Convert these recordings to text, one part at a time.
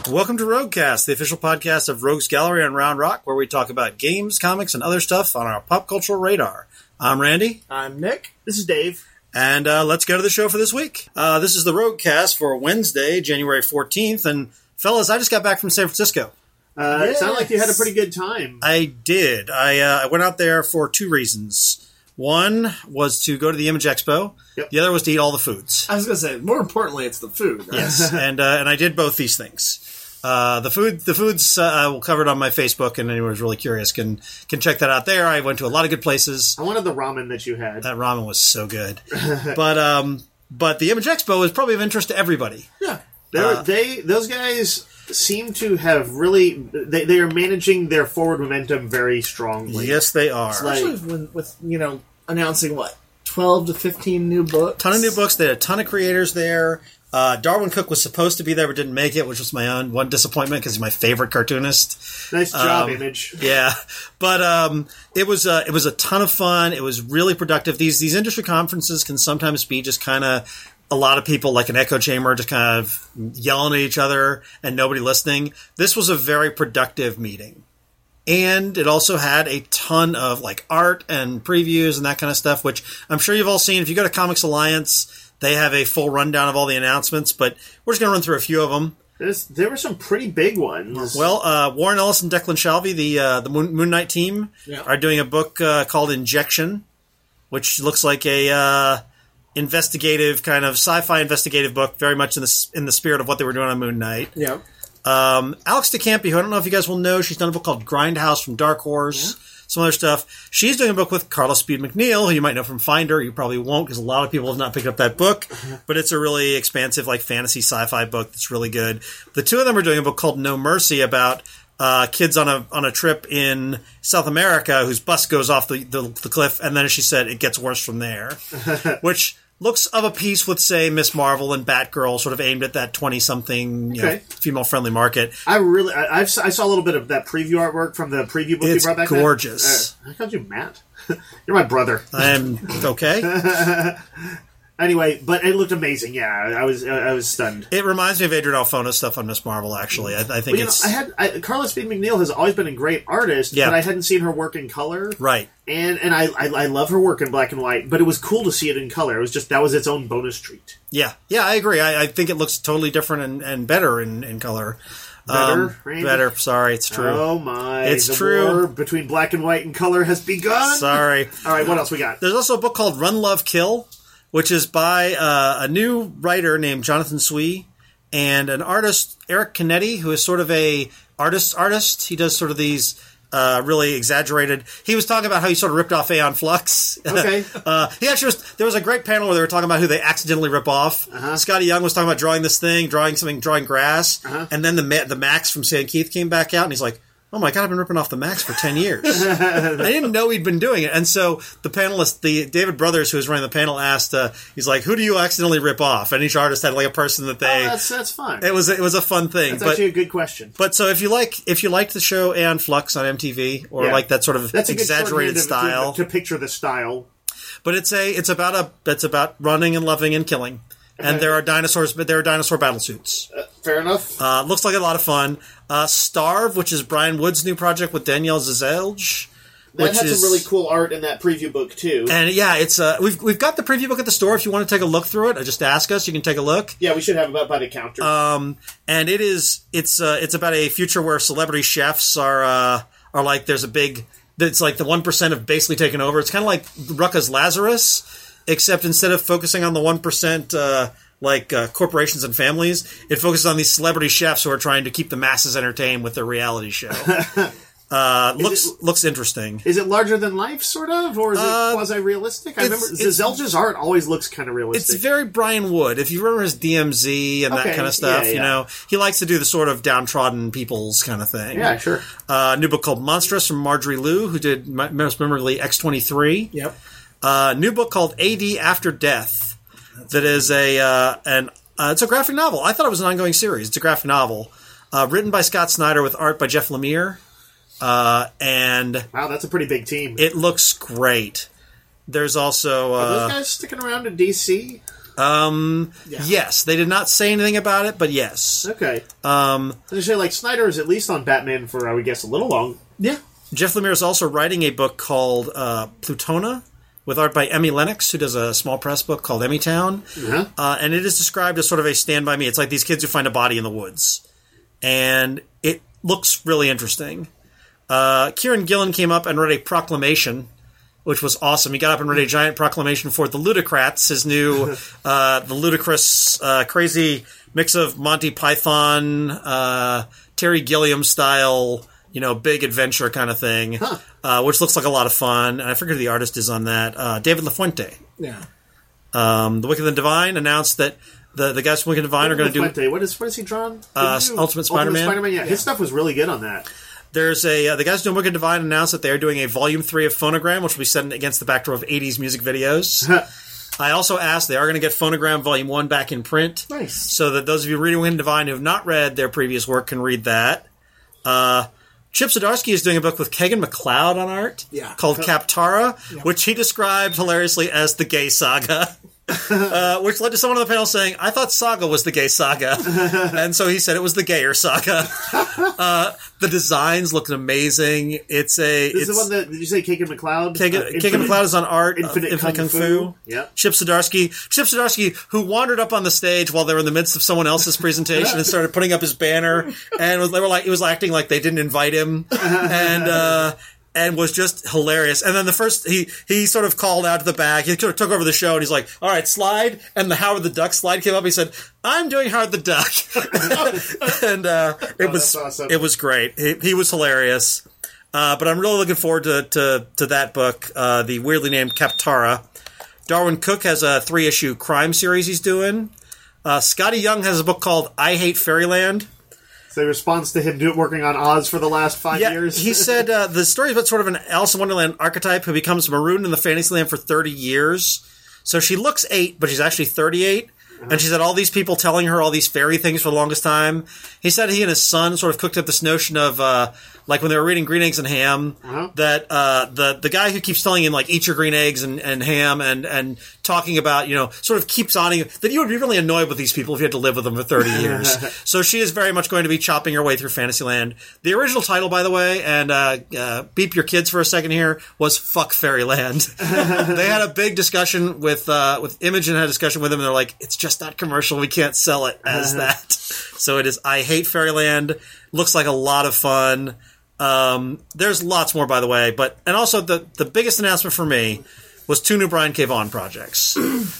Welcome to Roguecast, the official podcast of Rogues Gallery on Round Rock, where we talk about games, comics, and other stuff on our pop cultural radar. I'm Randy. I'm Nick. This is Dave. And let's go to the show for this week. This is the Roguecast for Wednesday, January 14th. And fellas, I just got back from San Francisco. It sounded like you had a pretty good time. I did. I went out there for two reasons. One was to go to the Image Expo. Yep. The other was to eat all the foods. I was going to say, more importantly, it's the food. Right? Yes, and I did both these things. The foods I will cover it on my Facebook, and anyone who's really curious can check that out there. I went to a lot of good places. I wanted the ramen that you had. That ramen was so good. But the Image Expo is probably of interest to everybody. Yeah, those guys seem to have really they are managing their forward momentum very strongly. Yes, they are. Especially with announcing 12 to 15 new books. Ton of new books. They had a ton of creators there. Darwin Cook was supposed to be there but didn't make it, which was my own one disappointment because he's my favorite cartoonist. Nice job, Image. Yeah, but it was a ton of fun. It was really productive. These industry conferences can sometimes be just kind of a lot of people like an echo chamber, just kind of yelling at each other and nobody listening. This was a very productive meeting. And it also had a ton of art and previews and that kind of stuff, which I'm sure you've all seen. If you go to Comics Alliance, they have a full rundown of all the announcements, but we're just going to run through a few of them. There were some pretty big ones. Well, Warren Ellis and Declan Shalvey, the Moon Knight team, are doing a book called Injection, which looks like a investigative kind of sci-fi investigative book, very much in the spirit of what they were doing on Moon Knight. Yeah. Alex DeCampi, who I don't know if you guys will know, she's done a book called Grindhouse from Dark Horse. Yeah. Some other stuff. She's doing a book with Carla Speed McNeil, who you might know from Finder. You probably won't because a lot of people have not picked up that book. But it's a really expansive, fantasy sci-fi book that's really good. The two of them are doing a book called No Mercy about kids on a trip in South America whose bus goes off the cliff, and then, as she said, it gets worse from there. Which looks of a piece with, say, Miss Marvel and Batgirl, sort of aimed at that 20-something, female-friendly market. I saw a little bit of that preview artwork from the preview book you brought back. It's gorgeous. I called you Matt. You're my brother. I'm okay. Anyway, but it looked amazing. Yeah, I was stunned. It reminds me of Adrian Alfona's stuff on Miss Marvel. Actually, I think Carla Speed McNeil has always been a great artist, but I hadn't seen her work in color. Right. And I love her work in black and white, but it was cool to see it in color. It was just that was its own bonus treat. Yeah, I agree. I think it looks totally different and better in color. Better. Sorry, it's true. Oh my! It's the true. War between black and white and color has begun. Sorry. All right, what else we got? There's also a book called Run, Love, Kill, which is by a new writer named Jonathan Swee and an artist, Eric Canetti, who is sort of a artist. He does sort of these really exaggerated. He was talking about how he sort of ripped off Aeon Flux. Okay. There was a great panel where they were talking about who they accidentally rip off. Scotty Young was talking about drawing this thing, drawing grass, and then the Max from Stan Keith came back out, and he's like, oh my God, I've been ripping off the Max for 10 years. I didn't know he'd been doing it. And so the panelist, David Brothers, who was running the panel, asked, he's like, who do you accidentally rip off? And each artist had a person that they... Oh, that's fun. It was a fun thing. That's actually a good question. But so if you liked the show Aeon Flux on MTV, or like that sort of exaggerated style... To picture the style. But it's about running and loving and killing. And there are dinosaurs, but there are dinosaur battle suits. Fair enough. Looks like a lot of fun. Starve, which is Brian Wood's new project with Danielle Zazelj. That had some really cool art in that preview book too. And it's we've got the preview book at the store. If you want to take a look through it, just ask us. You can take a look. Yeah, we should have it by the counter. And it's about a future where celebrity chefs are like there's a big. It's like the 1% have basically taken over. It's kind of like Rucka's Lazarus. Except instead of focusing on the 1%, corporations and families, it focuses on these celebrity chefs who are trying to keep the masses entertained with their reality show. Looks interesting. Is it larger than life, sort of, or is it quasi-realistic? I remember Zazelj's art always looks kind of realistic. It's very Brian Wood. If you remember his DMZ and that kind of stuff, he likes to do the sort of downtrodden people's kind of thing. Yeah, sure. New book called Monstrous from Marjorie Liu, who did most memorably X-23. Yep. New book called AD After Death. That is it's a graphic novel. I thought it was an ongoing series. It's a graphic novel written by Scott Snyder with art by Jeff Lemire. And wow, that's a pretty big team. It looks great. There's also are those guys sticking around in DC? Yes, they did not say anything about it, but yes. Okay. They say like Snyder is at least on Batman for I would guess a little long. Yeah. Jeff Lemire is also writing a book called Plutona, with art by Emmy Lennox, who does a small press book called Emmy Town. And it is described as sort of a Stand By Me. It's like these kids who find a body in the woods. And it looks really interesting. Kieran Gillen came up and read a proclamation, which was awesome. He got up and read a giant proclamation for the Ludocrats, his new, the ludicrous, crazy mix of Monty Python, Terry Gilliam style, big adventure kind of thing, which looks like a lot of fun. And I forget who the artist is on that. David LaFuente. Yeah. The Wicked and Divine announced that the guys from Wicked and Divine are going to do... What is he drawn? Ultimate Spider-Man. Spider-Man, yeah. His stuff was really good on that. There's the guys doing Wicked and Divine announced that they're doing a Volume 3 of Phonogram, which will be set against the backdrop of 80s music videos. I also asked, they are going to get Phonogram Volume 1 back in print. Nice. So that those of you reading Wicked and Divine who have not read their previous work can read that. Chip Zdarsky is doing a book with Kagan McLeod on art called Kaptara, which he described hilariously as the gay saga. Which led to someone on the panel saying, I thought Saga was the gay saga. And so he said it was the gayer saga. The designs look amazing. This is the one that, did you say Kagan McLeod? Kagan McLeod is on art. Infinite Kung Fu. Yeah. Chip Zdarsky, who wandered up on the stage while they were in the midst of someone else's presentation and started putting up his banner. And he was acting like they didn't invite him. And was just hilarious. And then he sort of called out to the back. He sort of took over the show, and he's like, all right, slide. And the Howard the Duck slide came up. He said, I'm doing Howard the Duck. And awesome. It was great. He was hilarious. But I'm really looking forward to that book, the weirdly named Kaptara. Darwin Cook has a 3-issue crime series he's doing. Scotty Young has a book called I Hate Fairyland. The response to him working on Oz for the last 5 years. He said the story is about sort of an Alice in Wonderland archetype who becomes marooned in the Fantasyland for 30 years. So she looks 8, but she's actually 38. And she said all these people telling her all these fairy things for the longest time. He said he and his son sort of cooked up this notion of, like when they were reading Green Eggs and Ham, that the guy who keeps telling him, like, eat your green eggs and ham and talking about, sort of keeps on him, that you would be really annoyed with these people if you had to live with them for 30 years. So she is very much going to be chopping her way through Fantasyland. The original title, by the way, and beep your kids for a second here, was Fuck Fairyland. They had a big discussion with Imogen, had a discussion with him, and they're like, it's just not commercial, we can't sell it as that. So it is I Hate Fairyland. Looks like a lot of fun. There's lots more, by the way, and also the biggest announcement for me was 2 new Brian K. Vaughan projects.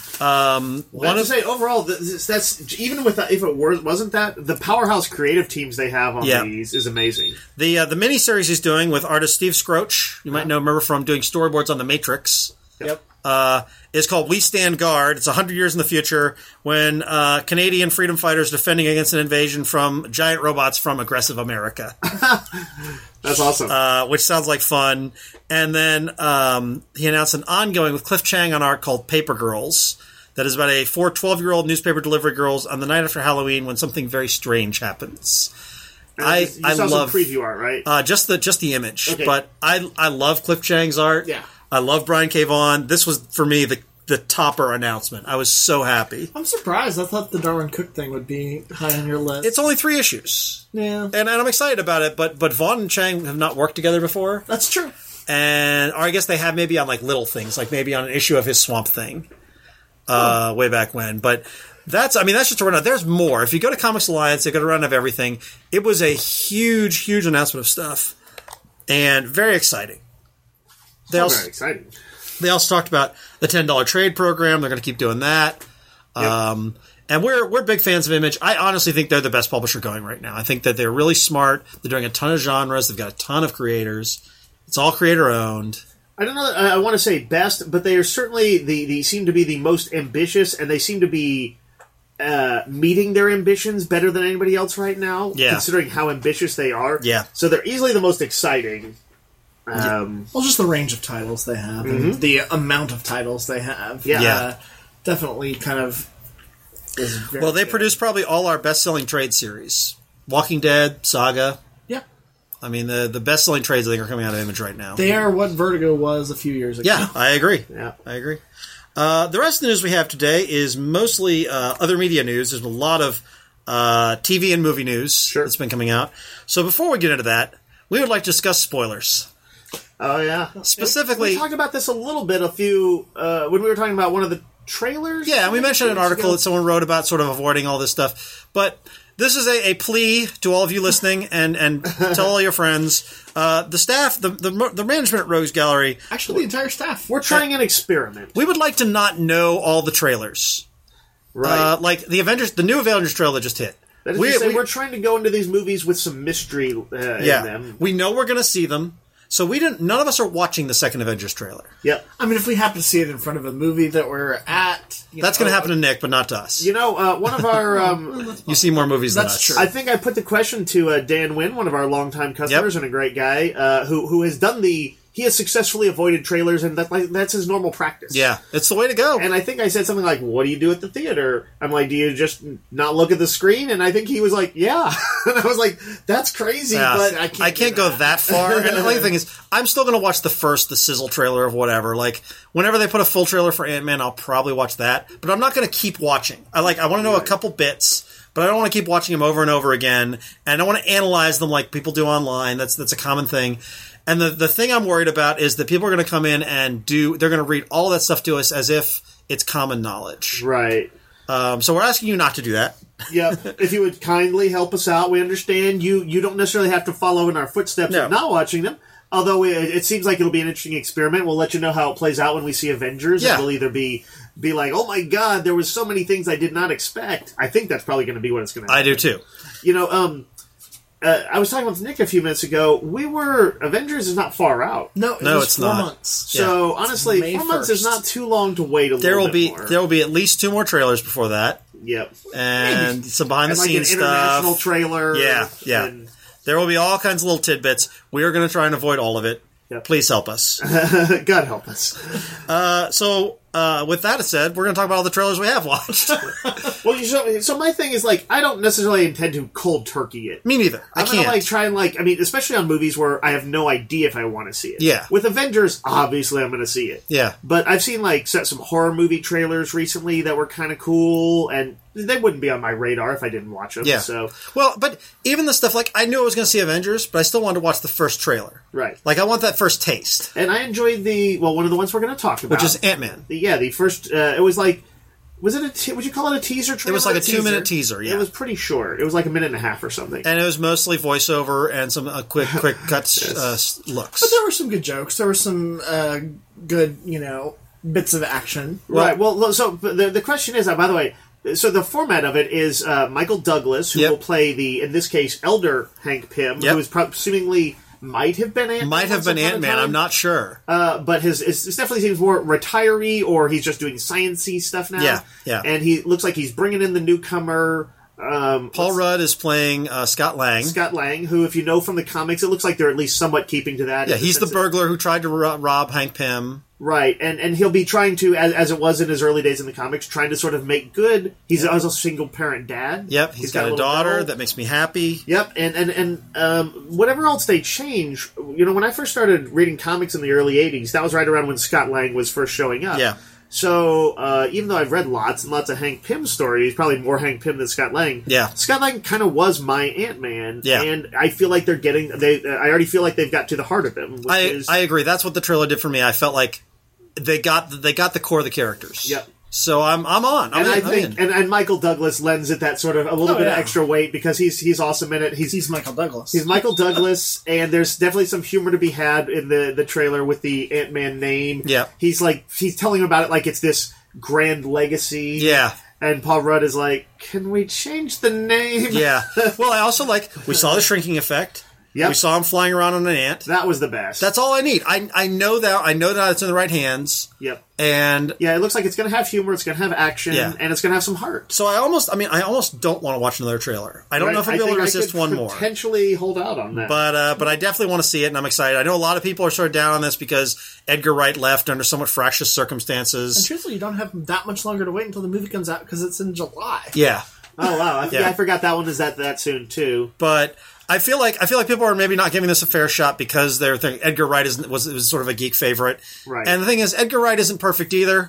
Overall, that's even with if it wasn't that, the powerhouse creative teams they have on these is amazing. The miniseries he's doing with artist Steve Scroach, you might remember from doing storyboards on The Matrix. Yep. Is called We Stand Guard. It's 100 years in the future when Canadian freedom fighters defending against an invasion from giant robots from aggressive America. That's awesome. Which sounds like fun. And then he announced an ongoing with Cliff Chang on art called Paper Girls that is about 4 12-year-old newspaper delivery girls on the night after Halloween when something very strange happens. I love some preview art, right? Just the image. Okay. But I love Cliff Chang's art. Yeah. I love Brian K. Vaughan. This was, for me, the topper announcement. I was so happy. I'm surprised. I thought the Darwin Cook thing would be high on your list. It's only 3 issues. Yeah. And I'm excited about it, but Vaughan and Chang have not worked together before. That's true. Or I guess they have maybe on, like, little things, like maybe on an issue of his Swamp Thing way back when. But that's just a rundown. There's more. If you go to Comics Alliance, they got a rundown of everything. It was a huge, huge announcement of stuff. And very exciting. Very exciting. They also talked about the $10 trade program. They're going to keep doing that. Yep. And we're big fans of Image. I honestly think they're the best publisher going right now. I think that they're really smart. They're doing a ton of genres. They've got a ton of creators. It's all creator-owned. I don't know that I want to say best, but they are certainly they seem to be the most ambitious, and they seem to be meeting their ambitions better than anybody else right now, considering how ambitious they are. Yeah. So they're easily the most exciting. Just the range of titles they have, and the amount of titles they have. Definitely kind of is very Well, they good. produce probably all our best-selling trade series. Walking Dead, Saga. Yeah. I mean, the best-selling trades, I think, are coming out of Image right now. They are what Vertigo was a few years ago. Yeah, I agree. Yeah. I agree. The rest of the news we have today is mostly other media news. There's a lot of TV and movie news that's been coming out. So before we get into that, we would like to discuss spoilers. Oh, yeah. Specifically... We talked about this a little bit when we were talking about one of the trailers. Yeah, we mentioned an article that someone wrote about sort of avoiding all this stuff. But this is a plea to all of you listening, and tell all your friends. The staff, the management at Rogues Gallery... Actually, the entire staff. We're trying an experiment. We would like to not know all the trailers. Right. Like the new Avengers trailer just hit. That is to say, we're trying to go into these movies with some mystery in them. We know we're going to see them. So none of us are watching the second Avengers trailer. Yep. I mean, if we happen to see it in front of a movie that we're at... That's going to happen to Nick, but not to us. One of our... you see more movies than us. That's true. I think I put the question to Dan Wynn, one of our longtime customers and a great guy, who has done he has successfully avoided trailers, and that's his normal practice. Yeah, it's the way to go. And I think I said something like, what do you do at the theater? I'm like, do you just not look at the screen? And I think he was like, yeah. And I was like, that's crazy, but I can't go that far. And the only thing is, I'm still going to watch the sizzle trailer of whatever. Like, whenever they put a full trailer for Ant-Man, I'll probably watch that. But I'm not going to keep watching. I want to know a couple bits, but I don't want to keep watching them over and over again. And I don't want to analyze them like people do online. That's a common thing. And the thing I'm worried about is that people are going to come in and they're going to read all that stuff to us as if it's common knowledge. Right. So we're asking you not to do that. Yeah. If you would kindly help us out, we understand you don't necessarily have to follow in our footsteps of not watching them. Although it seems like it'll be an interesting experiment. We'll let you know how it plays out when we see Avengers. Yeah. And we'll either be like, oh my god, there was so many things I did not expect. I think that's probably going to be what it's going to happen. I do too. I was talking with Nick a few minutes ago. Avengers is not far out. No, it's 4 months. So honestly, May 4 months is not too long to wait a little bit more. There will be at least 2 more trailers before that. Yep. And some behind the scenes stuff. International trailer. Yeah. There will be all kinds of little tidbits. We are going to try and avoid all of it. Yep. Please help us. God help us. With that said, we're going to talk about all the trailers we have watched. Well, so my thing is, I don't necessarily intend to cold turkey it. Me neither. I can't. I'm going to try and especially on movies where I have no idea if I want to see it. Yeah. With Avengers, obviously I'm going to see it. Yeah. But I've seen, some horror movie trailers recently that were kind of cool, and they wouldn't be on my radar if I didn't watch them. Yeah. So. Well, but even the stuff, I knew I was going to see Avengers, but I still wanted to watch the first trailer. Right. I want that first taste. And I enjoyed one of the ones we're going to talk about. Which is Ant-Man. The first, it was would you call it a teaser trailer? It was like a 2-minute teaser, yeah. It was pretty short. It was like a minute and a half or something. And it was mostly voiceover and some quick cuts, looks. But there were some good jokes. There were some good, bits of action. Right. Well, so the question is, by the way, so the format of it is Michael Douglas, who will play in this case, Elder Hank Pym, who is seemingly might have been Ant-Man. Might have been Ant-Man, I'm not sure. But it definitely seems more retiree, or he's just doing science-y stuff now. Yeah. And he looks like he's bringing in the newcomer. Paul Rudd is playing Scott Lang. Scott Lang, who, if you know from the comics, it looks like they're at least somewhat keeping to that. Yeah, he's the burglar who tried to rob Hank Pym. Right, and he'll be trying to, as it was in his early days in the comics, trying to sort of make good. He's also a single-parent dad. Yep, he's got a daughter that makes me happy. Yep, and whatever else they change, when I first started reading comics in the early 80s, that was right around when Scott Lang was first showing up. Yeah. So, even though I've read lots and lots of Hank Pym stories, probably more Hank Pym than Scott Lang. Yeah. Scott Lang kind of was my Ant-Man. Yeah. And I feel like I already feel like they've got to the heart of him. I agree. That's what the trailer did for me. I felt like they got the core of the characters. Yep. So I'm on. I'm in. And Michael Douglas lends it that sort of a little bit of extra weight because he's awesome in it. He's Michael Douglas. He's Michael Douglas, and there's definitely some humor to be had in the trailer with the Ant-Man name. Yeah. He's telling him about it like it's this grand legacy. Yeah. And Paul Rudd is like, can we change the name? Yeah. Well, I also we saw the shrinking effect. Yep. We saw him flying around on an ant. That was the best. That's all I need. I know that it's in the right hands. Yep. And it looks like it's going to have humor, it's going to have action, and it's going to have some heart. So I almost don't want to watch another trailer. I don't know if I'll be able to resist one more. Potentially hold out on that. But I definitely want to see it, and I'm excited. I know a lot of people are sort of down on this because Edgar Wright left under somewhat fractious circumstances. And truthfully, you don't have that much longer to wait until the movie comes out because it's in July. Yeah. Oh wow! I forgot that one is that soon too. But I feel like people are maybe not giving this a fair shot because they're thinking Edgar Wright was sort of a geek favorite. Right. And the thing is, Edgar Wright isn't perfect either.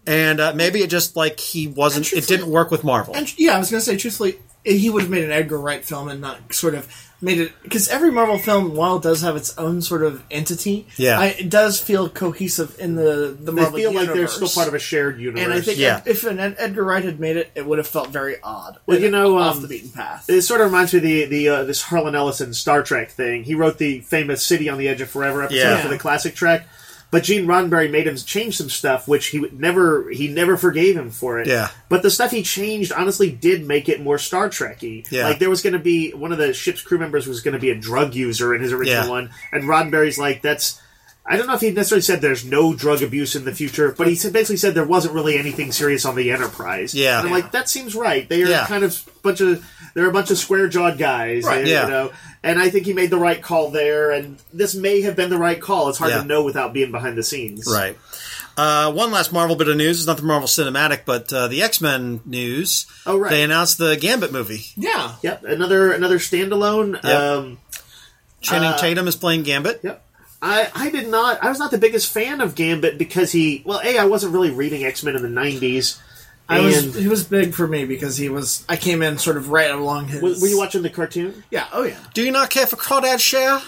And maybe it just, like, it didn't work with Marvel. I was going to say, truthfully, he would have made an Edgar Wright film and not sort of made it... Because every Marvel film, while it does have its own sort of entity, it does feel cohesive in the Marvel universe. They feel like they're still part of a shared universe. And I think if an Edgar Wright had made it, it would have felt very odd. Well, off the beaten path. It sort of reminds me of this Harlan Ellison Star Trek thing. He wrote the famous City on the Edge of Forever episode for the classic Trek. But Gene Roddenberry made him change some stuff, which he never forgave him for it. Yeah. But the stuff he changed honestly did make it more Star Trek-y. Yeah. Like, there was going to be, one of the ship's crew members was going to be a drug user in his original one, and Roddenberry's like, I don't know if he necessarily said there's no drug abuse in the future, but he basically said there wasn't really anything serious on the Enterprise. Yeah. And I'm like, that seems right. They are kind of they're a bunch of square-jawed guys. Right, and, you know, and I think he made the right call there, and this may have been the right call. It's hard to know without being behind the scenes. Right. One last Marvel bit of news. It's not the Marvel Cinematic, but the X-Men news. Oh, right. They announced the Gambit movie. Yeah. Yep. Another standalone. Yep. Channing Tatum is playing Gambit. Yep. I was not the biggest fan of Gambit because I wasn't really reading X-Men in the 90s. He was big for me because I came in sort of right along his... Were you watching the cartoon? Yeah, oh yeah. Do you not care for Crawdad Share?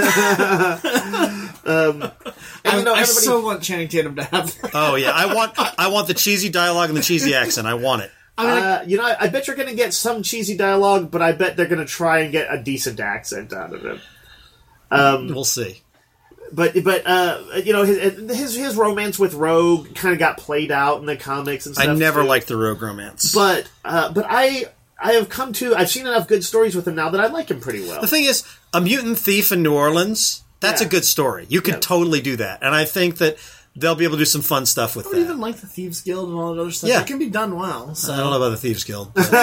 I still want Channing Tatum to have that. Oh yeah, I want the cheesy dialogue and the cheesy accent. I want it. I bet you're going to get some cheesy dialogue, but I bet they're going to try and get a decent accent out of him. We'll see. But his romance with Rogue kind of got played out in the comics and stuff. I never liked the Rogue romance. But I've seen enough good stories with him now that I like him pretty well. The thing is, a mutant thief in New Orleans, that's a good story. You could totally do that. And I think that they'll be able to do some fun stuff with that. Even like the Thieves Guild and all that other stuff. It can be done well. So. I don't know about the Thieves Guild. But,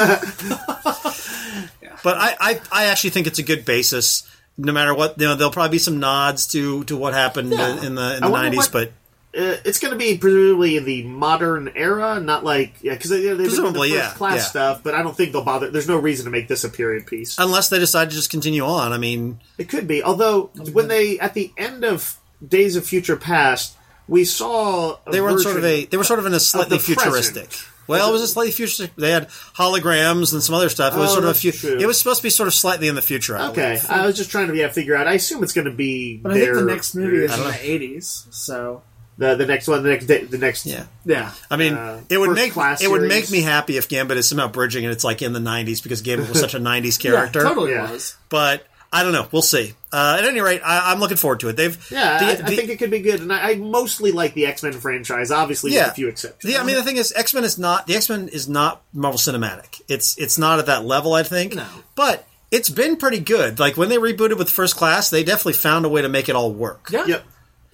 but I actually think it's a good basis. No matter what, there'll probably be some nods to what happened in the 90s, but it's going to be presumably in the modern era, not like because they've been the first class stuff. But I don't think they'll bother. There's no reason to make this a period piece unless they decide to just continue on. I mean, it could be. Although when they at the end of Days of Future Past, we saw they were sort of in a slightly futuristic. Well, it was a slightly futuristic. They had holograms and some other stuff. It was sort of it was supposed to be sort of slightly in the future. Okay, I was just trying to figure out. I assume it's going to be. But I think the next movie is in the 80s. So the next one, the next. Yeah. I mean, it would make me happy if Gambit is somehow bridging and it's like in the 90s because Gambit was such a 90s character. Totally was. But I don't know. We'll see. At any rate, I'm looking forward to it. I think it could be good, and I mostly like the X-Men franchise. Obviously, with a few exceptions. I mean, the thing is, X-Men is not Marvel Cinematic. It's not at that level, I think. No, but it's been pretty good. Like when they rebooted with First Class, they definitely found a way to make it all work. Yeah. Yep.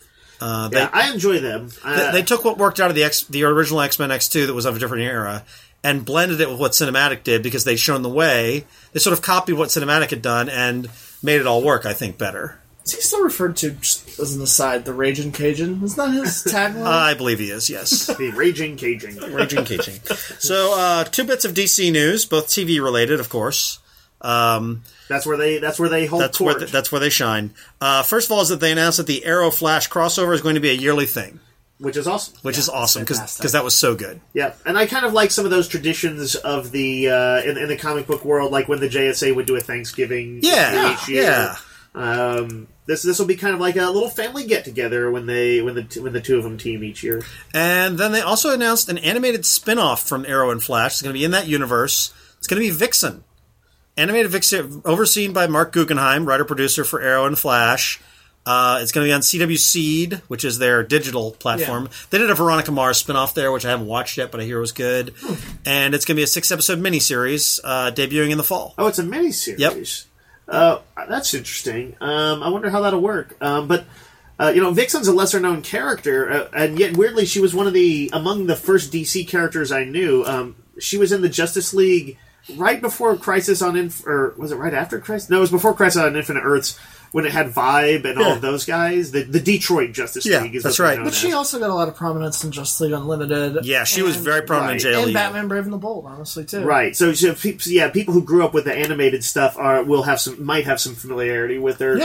I enjoy them. They took what worked out of the original X-Men X2 that was of a different era and blended it with what Cinematic did because they'd shown the way. They sort of copied what Cinematic had done and made it all work, I think, better. Is he still referred to, just as an aside, the Raging Cajun? Is that his tagline? I believe he is, yes. The Raging Cajun. Raging Cajun. So, 2 bits of DC news, both TV related, of course. That's where they hold court. That's where they shine. First of all, is that they announced that the Arrow Flash crossover is going to be a yearly thing. Which is awesome. Which is awesome, because that was so good. Yeah, and I kind of like some of those traditions of the in the comic book world, like when the JSA would do a Thanksgiving each year. This will be kind of like a little family get together when the two of them team each year. And then they also announced an animated spin-off from Arrow and Flash. It's going to be in that universe. It's going to be Vixen. Animated Vixen, overseen by Mark Guggenheim, writer-producer for Arrow and Flash. It's going to be on CW Seed, which is their digital platform. Yeah. They did a Veronica Mars spinoff there, which I haven't watched yet, but I hear it was good. And it's going to be a 6-episode miniseries debuting in the fall. Oh, it's a miniseries? Yep. That's interesting. I wonder how that'll work. But Vixen's a lesser-known character, and yet, weirdly, she was among the first DC characters I knew. She was in the Justice League right before Crisis on or was it right after Crisis? No, it was before Crisis on Infinite Earths, when it had Vibe and all of those guys. The Detroit Justice League is that's right. But she also got a lot of promineance in Justice League Unlimited. Yeah, she was very prominent in JLE. And Batman Brave and the Bold, honestly, too. Right. So people who grew up with the animated stuff might have some familiarity with her. Yeah.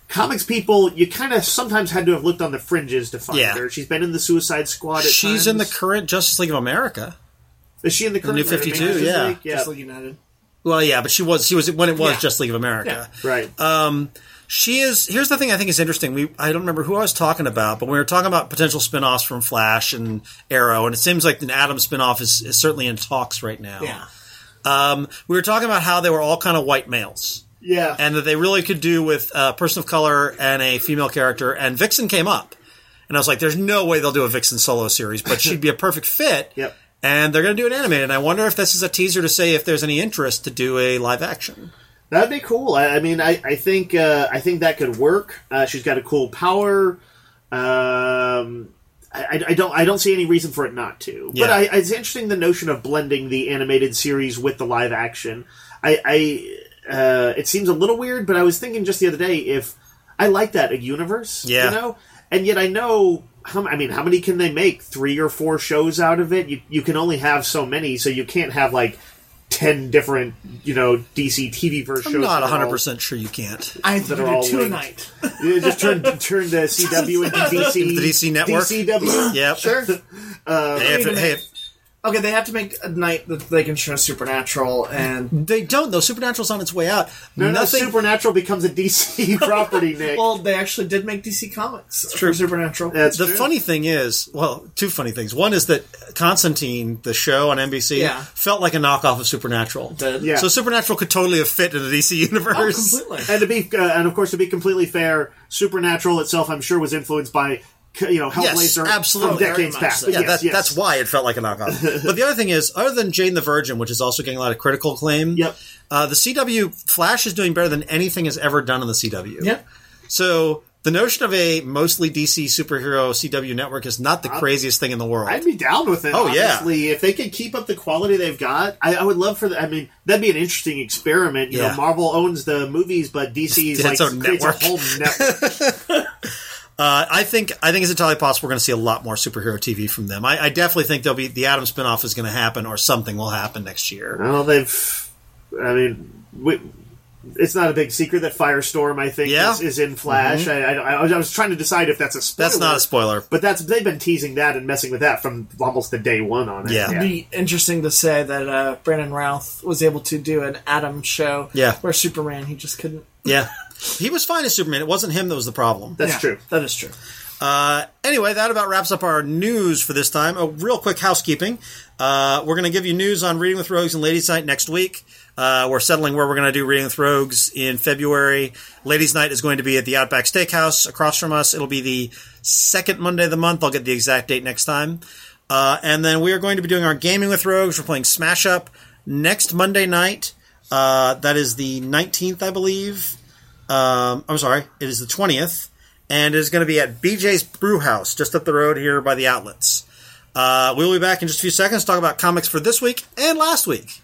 comics people, you kind of sometimes had to have looked on the fringes to find her. She's been in the Suicide Squad. She's in the current Justice League of America. Is she in the current New 52? Yeah. Justice League United. Well, yeah, but she was when it was Justice League of America. Yeah. Right. She is. Here's the thing I think is interesting. I don't remember who I was talking about, but we were talking about potential spinoffs from Flash and Arrow, and it seems like an Atom spinoff is certainly in talks right now. Yeah. We were talking about how they were all kind of white males. Yeah. And that they really could do with a person of color and a female character, and Vixen came up. And I was like, there's no way they'll do a Vixen solo series, but she'd be a perfect fit. Yep. And they're going to do it animated. And I wonder if this is a teaser to say if there's any interest to do a live action. That'd be cool. I mean, I think that could work. She's got a cool power. I don't see any reason for it not to. Yeah. But it's interesting the notion of blending the animated series with the live action. It seems a little weird, but I was thinking just the other day if I like that a universe, you know, and yet I know. How many can they make? 3 or 4 shows out of it? You can only have so many, so you can't have like 10 different, DC TV verse shows. I'm not 100% sure you can't. I think are all 2 a night. You just turn the CW into DC. The DC network. DCW. Yep. Sure. Okay, they have to make a night that they can show Supernatural, and they don't though. Supernatural's on its way out. No, Supernatural becomes a DC property, Nick. Well, they actually did make DC Comics for Supernatural. That's the true. funny thing is, well, 2 funny things. One is that Constantine, the show on NBC, felt like a knockoff of Supernatural. Yeah. So Supernatural could totally have fit in the DC universe. Oh, completely. And of course, to be completely fair, Supernatural itself, I'm sure, was influenced by Hellblazer absolutely. from decades past. So. Yeah, that's why it felt like a knockoff. But the other thing is, other than Jane the Virgin, which is also getting a lot of critical acclaim, the CW Flash is doing better than anything has ever done on the CW. Yep. So the notion of a mostly DC superhero CW network is not the craziest thing in the world. I'd be down with it, honestly. If they could keep up the quality they've got, I would love for that. I mean, that'd be an interesting experiment. You know, Marvel owns the movies, but DC is creates a whole network. I think it's entirely possible we're going to see a lot more superhero TV from them. I definitely think the Atom spinoff is going to happen, or something will happen next year. Well, it's not a big secret that Firestorm, I think, is in Flash. Mm-hmm. I was trying to decide if that's a spoiler. That's not a spoiler. But they've been teasing that and messing with that from almost the day one on it. Yeah. It'd be interesting to say that Brandon Routh was able to do an Atom show where Superman, he just couldn't. Yeah. He was fine as Superman. It wasn't him that was the problem. That's true. That is true. Anyway, that about wraps up our news for this time. Real quick housekeeping. We're going to give you news on Reading with Rogues and Ladies Night next week. We're settling where we're going to do Reading with Rogues in February. Ladies Night is going to be at the Outback Steakhouse across from us. It'll be the second Monday of the month. I'll get the exact date next time. And then we are going to be doing our Gaming with Rogues. We're playing Smash Up next Monday night. That is the 19th, I believe. I'm sorry, it is the 20th, and it is going to be at BJ's Brewhouse, just up the road here by the outlets. We'll be back in just a few seconds to talk about comics for this week and last week.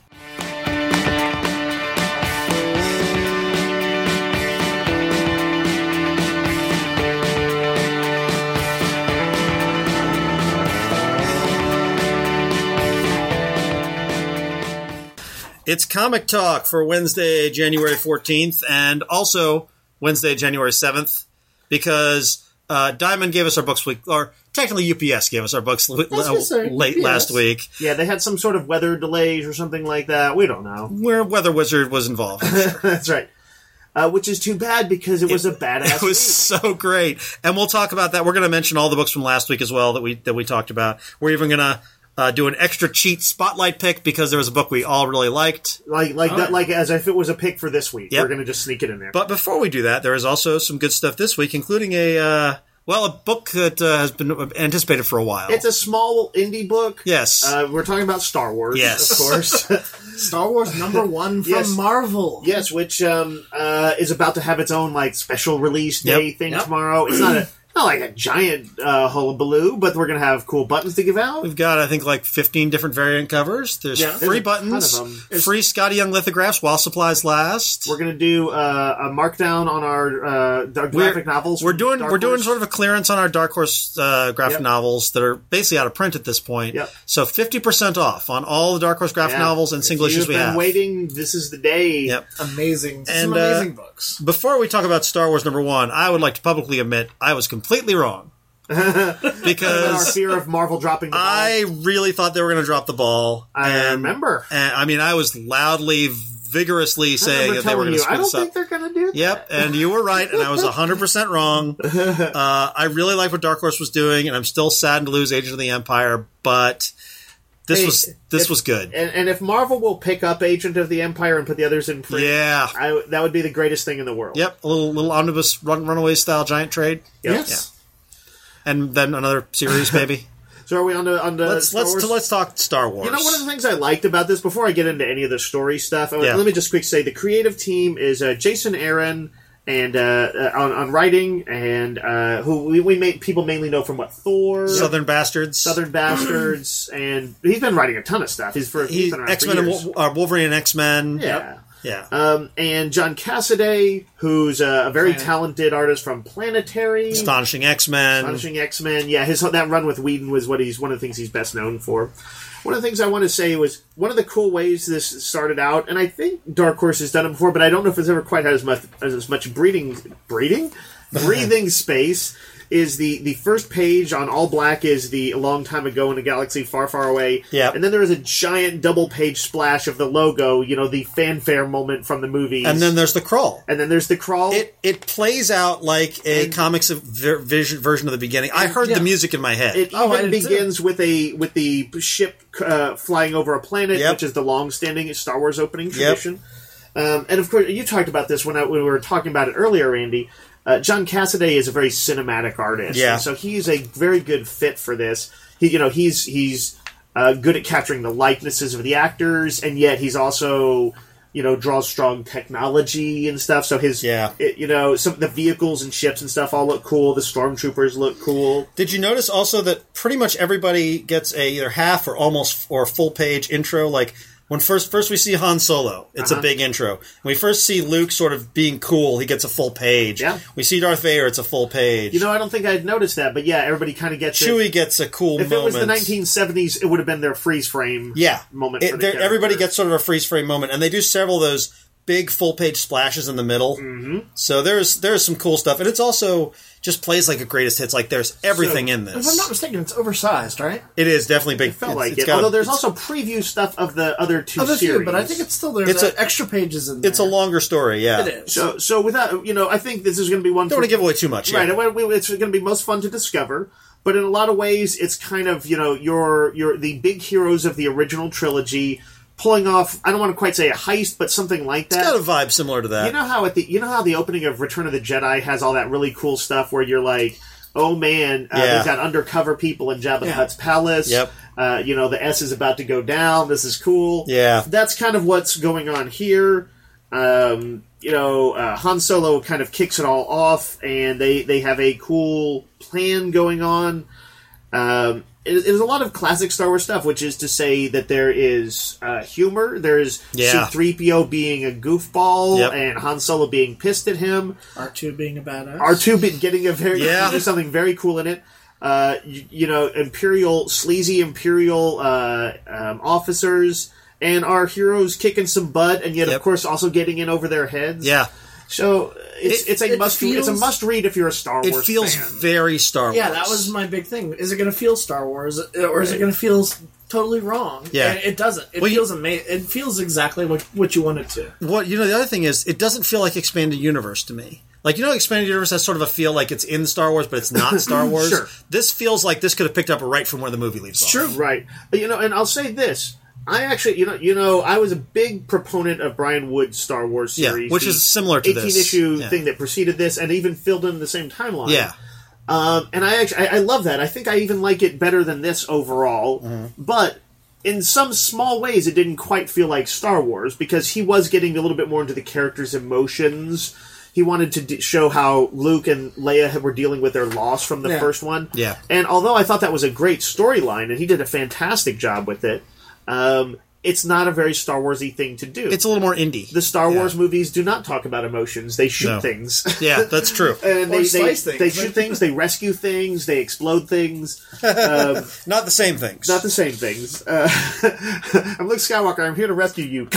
It's Comic Talk for Wednesday, January 14th, and also Wednesday, January 7th, because Diamond gave us our books week, or technically UPS gave us our books late last week. Yeah, they had some sort of weather delays or something like that. We don't know. Where Weather Wizard was involved. That's right. Which is too bad because it was a badass It was so great. And we'll talk about that. We're going to mention all the books from last week as well that we talked about. We're even going to do an extra cheat spotlight pick because there was a book we all really liked. Like as if it was a pick for this week. Yep. We're going to just sneak it in there. But before we do that, there is also some good stuff this week, including a book that has been anticipated for a while. It's a small indie book. Yes. We're talking about Star Wars, of course. Star Wars #1 from Marvel. Yes, which is about to have its own special release day thing tomorrow. It's not not like a giant hullabaloo, but we're going to have cool buttons to give out. We've got, I think, like 15 different variant covers. There's free buttons, free Scotty Young lithographs while supplies last. We're going to do a markdown on our graphic novels. We're doing sort of a clearance on our Dark Horse graphic novels that are basically out of print at this point. Yep. So 50% off on all the Dark Horse graphic novels and single issues we have. You've been waiting. This is the day. Yep. Amazing. Some amazing books. Before we talk about Star Wars #1, I would like to publicly admit I was completely wrong. Because our fear of Marvel dropping the ball. I really thought they were going to drop the ball. I remember. And, I mean, I was loudly, vigorously saying that they were going to screw this up. I don't think they're going to do that. Yep, and you were right, and I was 100% wrong. I really like what Dark Horse was doing, and I'm still saddened to lose Agent of the Empire, but this was good. And if Marvel will pick up Agent of the Empire and put the others in print, that would be the greatest thing in the world. Yep, a little omnibus runaway style giant trade. Yep. Yes. Yeah. And then another series, maybe. So are we on to let's talk Star Wars. You know, one of the things I liked about this, before I get into any of the story stuff, let me just quick say the creative team is Jason Aaron and on writing, and who people mainly know from Thor, Southern Bastards, and he's been writing a ton of stuff. He's been around X-Men for years. and Wolverine and X-Men. Yeah. Yeah. And John Cassaday, who's a very talented artist from Planetary, Astonishing X-Men. Yeah, that run with Whedon was one of the things he's best known for. One of the things I want to say was one of the cool ways this started out, and I think Dark Horse has done it before, but I don't know if it's ever quite had as much breathing space. Is the first page on all black is the A Long Time Ago in a Galaxy Far, Far Away. Yeah. And then there is a giant double page splash of the logo, the fanfare moment from the movies. And then there's the crawl. It plays out like a comics version of the beginning. I heard the music in my head. It even begins with the ship flying over a planet, which is the long-standing Star Wars opening tradition. And of course, you talked about this when we were talking about it earlier, Andy. John Cassaday is a very cinematic artist, and so he's a very good fit for this. He's good at capturing the likenesses of the actors, and yet he's also draws strong technology and stuff. So some of the vehicles and ships and stuff all look cool. The stormtroopers look cool. Did you notice also that pretty much everybody gets either half or almost or full page intro? Like when first we see Han Solo, it's a big intro. When we first see Luke sort of being cool, he gets a full page. Yeah. We see Darth Vader, it's a full page. I don't think I'd noticed that, but yeah, everybody kind of gets Chewie gets a cool moment. If it was the 1970s, it would have been their freeze frame moment. Everybody gets sort of a freeze frame moment, and they do several of those big full page splashes in the middle. Mm-hmm. So there's some cool stuff, and it's also just plays like a greatest hits. Like there's everything in this. If I'm not mistaken, it's oversized, right? It is definitely big. It felt like it. Although there's also preview stuff of the other two series, but I think it's still there's extra pages in there. It's a longer story, yeah. It is. So without I think this is going to be one. Don't want to give away too much, right? It's going to be most fun to discover. But in a lot of ways, it's kind of you're the big heroes of the original trilogy. Pulling off, I don't want to quite say a heist, but something like that. It's got a vibe similar to that. You know how the opening of Return of the Jedi has all that really cool stuff where you're like, oh man, they've got undercover people in Jabba the Hutt's palace. Yep. The S is about to go down. This is cool. Yeah. That's kind of what's going on here. Han Solo kind of kicks it all off, and they have a cool plan going on. It is a lot of classic Star Wars stuff, which is to say that there is humor. There's C-3PO being a goofball, and Han Solo being pissed at him. R2 being a badass. R2 getting there's something very cool in it. Sleazy Imperial officers, and our heroes kicking some butt, and yet of course also getting in over their heads. Yeah. So it's a must read if you're a Star Wars fan. It feels very Star Wars. Yeah, that was my big thing. Is it going to feel Star Wars, or is it going to feel totally wrong? Yeah, and it doesn't. It feels amazing. It feels exactly what you want it to. The other thing is, it doesn't feel like Expanded Universe to me. Like, Expanded Universe has sort of a feel like it's in Star Wars, but it's not Star Wars. Sure. This feels like this could have picked up right from where the movie leaves off. True, right? And I'll say this. I actually, I was a big proponent of Brian Wood's Star Wars series, which is similar to 18-issue thing that preceded this, and even filled in the same timeline. Yeah, and I love that. I think I even like it better than this overall. Mm-hmm. But in some small ways, it didn't quite feel like Star Wars because he was getting a little bit more into the characters' emotions. he wanted to show how Luke and Leia were dealing with their loss from the first one. Yeah. And although I thought that was a great storyline, and he did a fantastic job with it, it's not a very Star Wars-y thing to do. It's a little more indie. The Star Wars movies do not talk about emotions. They shoot things. Yeah, that's true. And they shoot things, they rescue things, they explode things. Not the same things. Not the same things. I'm Luke Skywalker. I'm here to rescue you.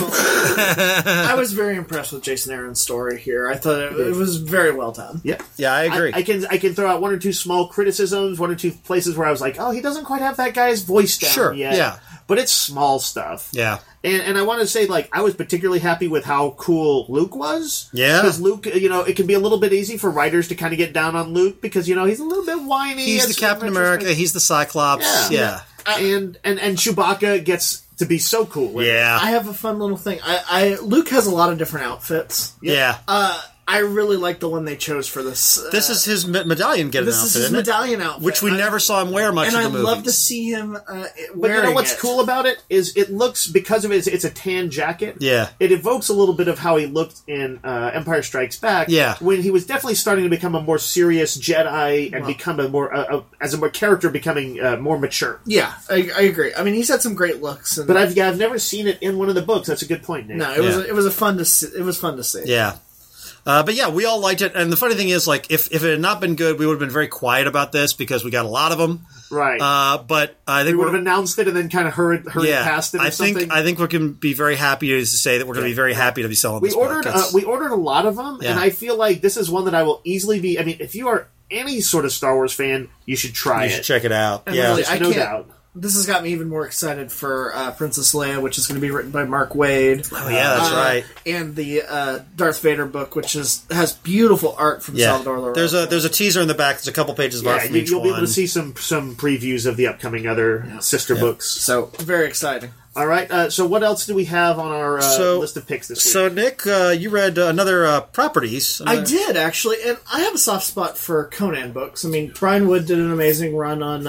I was very impressed with Jason Aaron's story here. I thought it was very well done. Yeah. Yeah, I agree. I can throw out one or two small criticisms, one or two places where I was like, oh, he doesn't quite have that guy's voice down yet. Yeah. But it's small stuff. Yeah. And I want to say, like, I was particularly happy with how cool Luke was. Yeah. Because Luke, it can be a little bit easy for writers to kind of get down on Luke because, he's a little bit whiny. He's the Captain America. He's the Cyclops. Yeah. And Chewbacca gets to be so cool. Yeah. I have a fun little thing. Luke has a lot of different outfits. Yeah. I really like the one they chose for this. This is his medallion getting outfit, This is his medallion outfit. Which we never saw him wear much in the movies. And I love to see him But you know what's cool about it is it looks, because of it's a tan jacket, it evokes a little bit of how he looked in Empire Strikes Back, when he was definitely starting to become a more serious Jedi and become a more, as a more character becoming more mature. Yeah, I agree. I mean, he's had some great looks. But I've never seen it in one of the books. That's a good point, Nick. No, it was fun to see. Yeah. But yeah, we all liked it, and the funny thing is, like, if it had not been good, we would have been very quiet about this because we got a lot of them. Right. But I think we would have announced it and then kind of hurried past it. I think we can be very happy to say that we're going to be very happy to be selling this book. We ordered a lot of them, and I feel like this is one that I will easily be. I mean, if you are any sort of Star Wars fan, you should try it. You should check it out. And really, no doubt. This has got me even more excited for Princess Leia, which is going to be written by Mark Waid. Oh, yeah, that's right. And the Darth Vader book, which has beautiful art from Salvador Larroca. There's a teaser in the back. There's a couple pages of art from each one. You'll be able to see some previews of the upcoming other sister books. So, very exciting. All right. So what else do we have on our list of picks this week? So, Nick, you read another Properties. I did, actually. And I have a soft spot for Conan books. I mean, Brian Wood did an amazing run on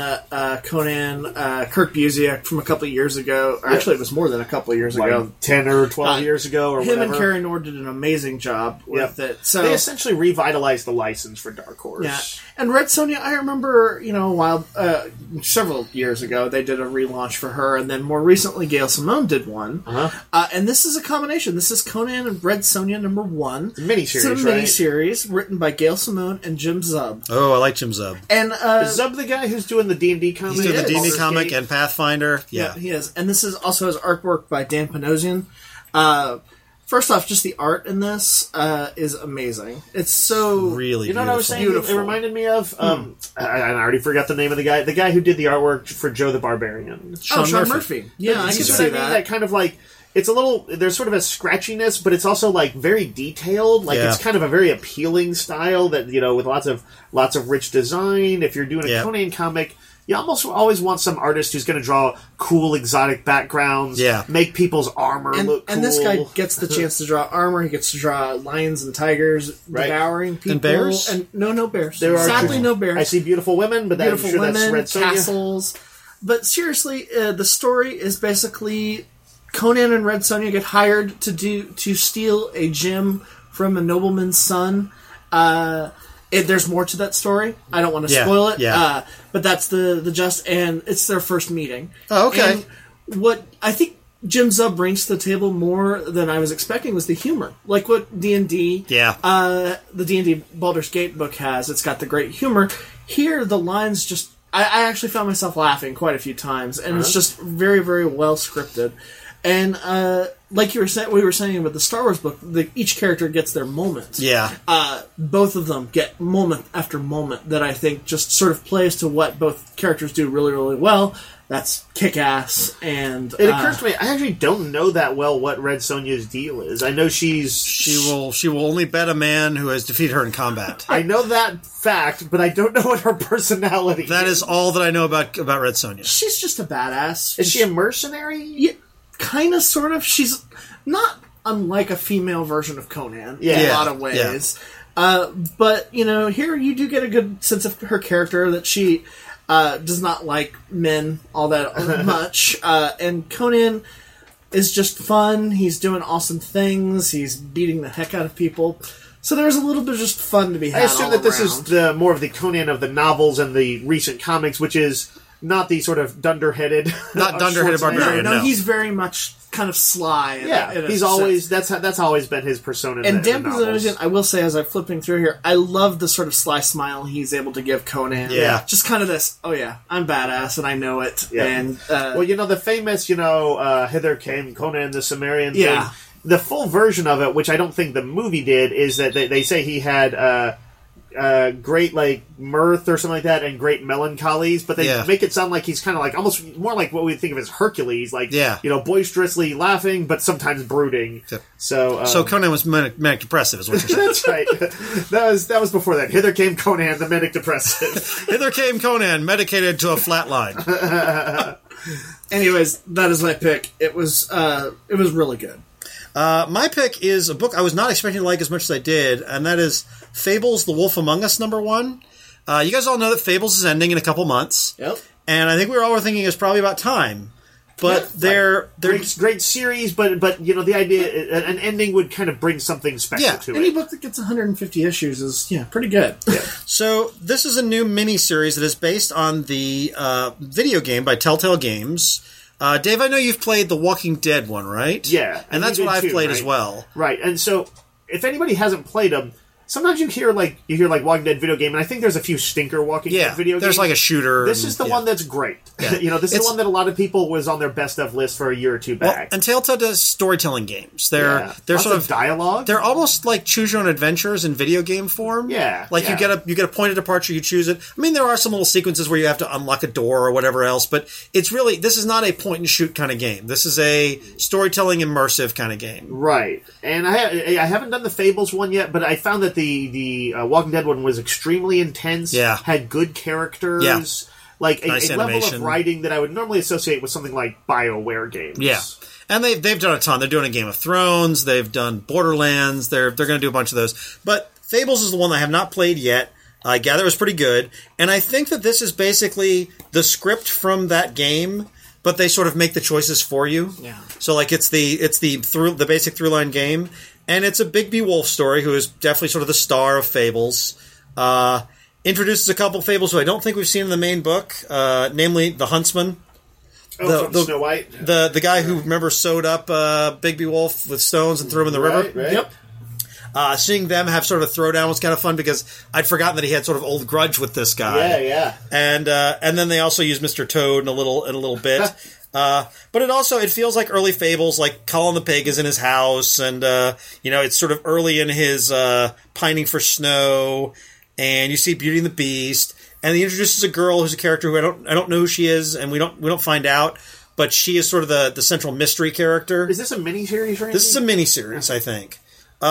Conan. Kirk Busiek from a couple of years ago. Or actually, it was more than a couple of years ago. 10 or 12 years ago or whatever. Him and Carrie Nord did an amazing job with it. So they essentially revitalized the license for Dark Horse. Yeah. And Red Sonja, I remember, several years ago, they did a relaunch for her. And then more recently, Gail Simone did one. And this is a combination. This is Conan and Red Sonja #1. It's a miniseries, It's a miniseries written by Gail Simone and Jim Zub. Oh, I like Jim Zub. And is Zub the guy who's doing the D&D comic? He's doing the D&D comic and Pathfinder. Yeah, he is. And this is also his artwork by Dan Panosian. First off, just the art in this is amazing. It's so really beautiful. What I was saying? Beautiful. It reminded me of I already forgot the name of the guy who did the artwork for Joe the Barbarian. Sean Murphy. Yeah, I can see that. That kind of like it's a little. There's sort of a scratchiness, but it's also like very detailed. Like it's kind of a very appealing style that with lots of rich design. If you're doing a Conan comic, you almost always want some artist who's going to draw cool, exotic backgrounds, make people's armor look cool. And this guy gets the chance to draw armor. He gets to draw lions and tigers devouring people. And bears? And no bears. Sadly, no bears. I see beautiful women, but that's Red Sonja. Castles. But seriously, the story is basically Conan and Red Sonja get hired to steal a gem from a nobleman's son. There's more to that story. I don't want to spoil it. But that's the gist, and it's their first meeting. Oh, okay. And what I think Jim Zub brings to the table more than I was expecting was the humor. Like what D&D, the D&D Baldur's Gate book has. It's got the great humor. Here, the lines just... I actually found myself laughing quite a few times, and it's just very, very well scripted. And like we were saying with the Star Wars book, each character gets their moment. Yeah. Both of them get moment after moment that I think just sort of plays to what both characters do really, really well. That's kick-ass, and... It occurs to me, I actually don't know that well what Red Sonja's deal is. I know she will only bet a man who has defeated her in combat. I know that fact, but I don't know what her personality is. That is all that I know about Red Sonja. She's just a badass. Is she a mercenary? Yeah. Kind of, sort of. She's not unlike a female version of Conan in a lot of ways. Yeah. But, here you do get a good sense of her character, that she does not like men all that much. And Conan is just fun. He's doing awesome things. He's beating the heck out of people. So there's a little bit of just fun to be had. I assume that this is more of the Conan of the novels and the recent comics, which is not the sort of dunderheaded, not dunderheaded barbarian. No, he's very much kind of sly. He's always that's always been his persona. And Dan Bilzerian, I will say, as I'm flipping through here, I love the sort of sly smile he's able to give Conan. Yeah, just kind of this. Oh yeah, I'm badass and I know it. Yeah. And the famous, hither came Conan the Cimmerian thing. The full version of it, which I don't think the movie did, is that they say he had great mirth or something like that, and great melancholies, but they make it sound like he's kind of almost more like what we think of as Hercules, boisterously laughing, but sometimes brooding. Yep. So Conan was manic depressive, is what you're saying. That's right. That was before that. Hither came Conan, the manic depressive. Hither came Conan, medicated to a flat line. Anyways, that is my pick. It was really good. My pick is a book I was not expecting to like as much as I did, and that is Fables: The Wolf Among Us #1. You guys all know that Fables is ending in a couple months. Yep. And I think we were all thinking it's probably about time. But they're great series, but the idea an ending would kind of bring something special to it. Any book that gets 150 issues is pretty good. Yeah. So this is a new mini-series that is based on the video game by Telltale Games. Dave, I know you've played the Walking Dead one, right? Yeah. And that's what I've played as well. Right. And so, if anybody hasn't played them, sometimes you hear Walking Dead video game, and I think there's a few stinker Walking Dead video games. There's like a shooter. This is the one that's great. Yeah. This is the one that a lot of people was on their best of list for a year or two back. Well, and Telltale does storytelling games. They're sort of dialogue. They're almost like choose your own adventures in video game form. Yeah. You get a point of departure, you choose it. I mean, there are some little sequences where you have to unlock a door or whatever else, but this is not a point and shoot kind of game. This is a storytelling immersive kind of game. Right. And I haven't done the Fables one yet, but I found that the Walking Dead one was extremely intense. Yeah. Had good characters. Yeah. Nice a level of writing that I would normally associate with something like BioWare games. Yeah. And they've done a ton. They're doing a Game of Thrones. They've done Borderlands. They're going to do a bunch of those. But Fables is the one I have not played yet. I gather it was pretty good. And I think that this is basically the script from that game, but they sort of make the choices for you. Yeah. So it's the basic through-line game. And it's a Bigby Wolf story, who is definitely sort of the star of Fables. Introduces a couple Fables who I don't think we've seen in the main book, namely the Huntsman. From Snow White? The guy who, remember, sewed up Bigby Wolf with stones and threw him in the river? Right. Yep. Seeing them have sort of a throwdown was kind of fun because I'd forgotten that he had sort of old grudge with this guy. Yeah. And then they also use Mr. Toad in a little bit. But it feels like early Fables, like Colin the Pig is in his house, and it's sort of early in his pining for snow, and you see Beauty and the Beast, and he introduces a girl who's a character who I don't know who she is, and we don't find out, but she is sort of the central mystery character. Is this a miniseries? This is a miniseries, I think.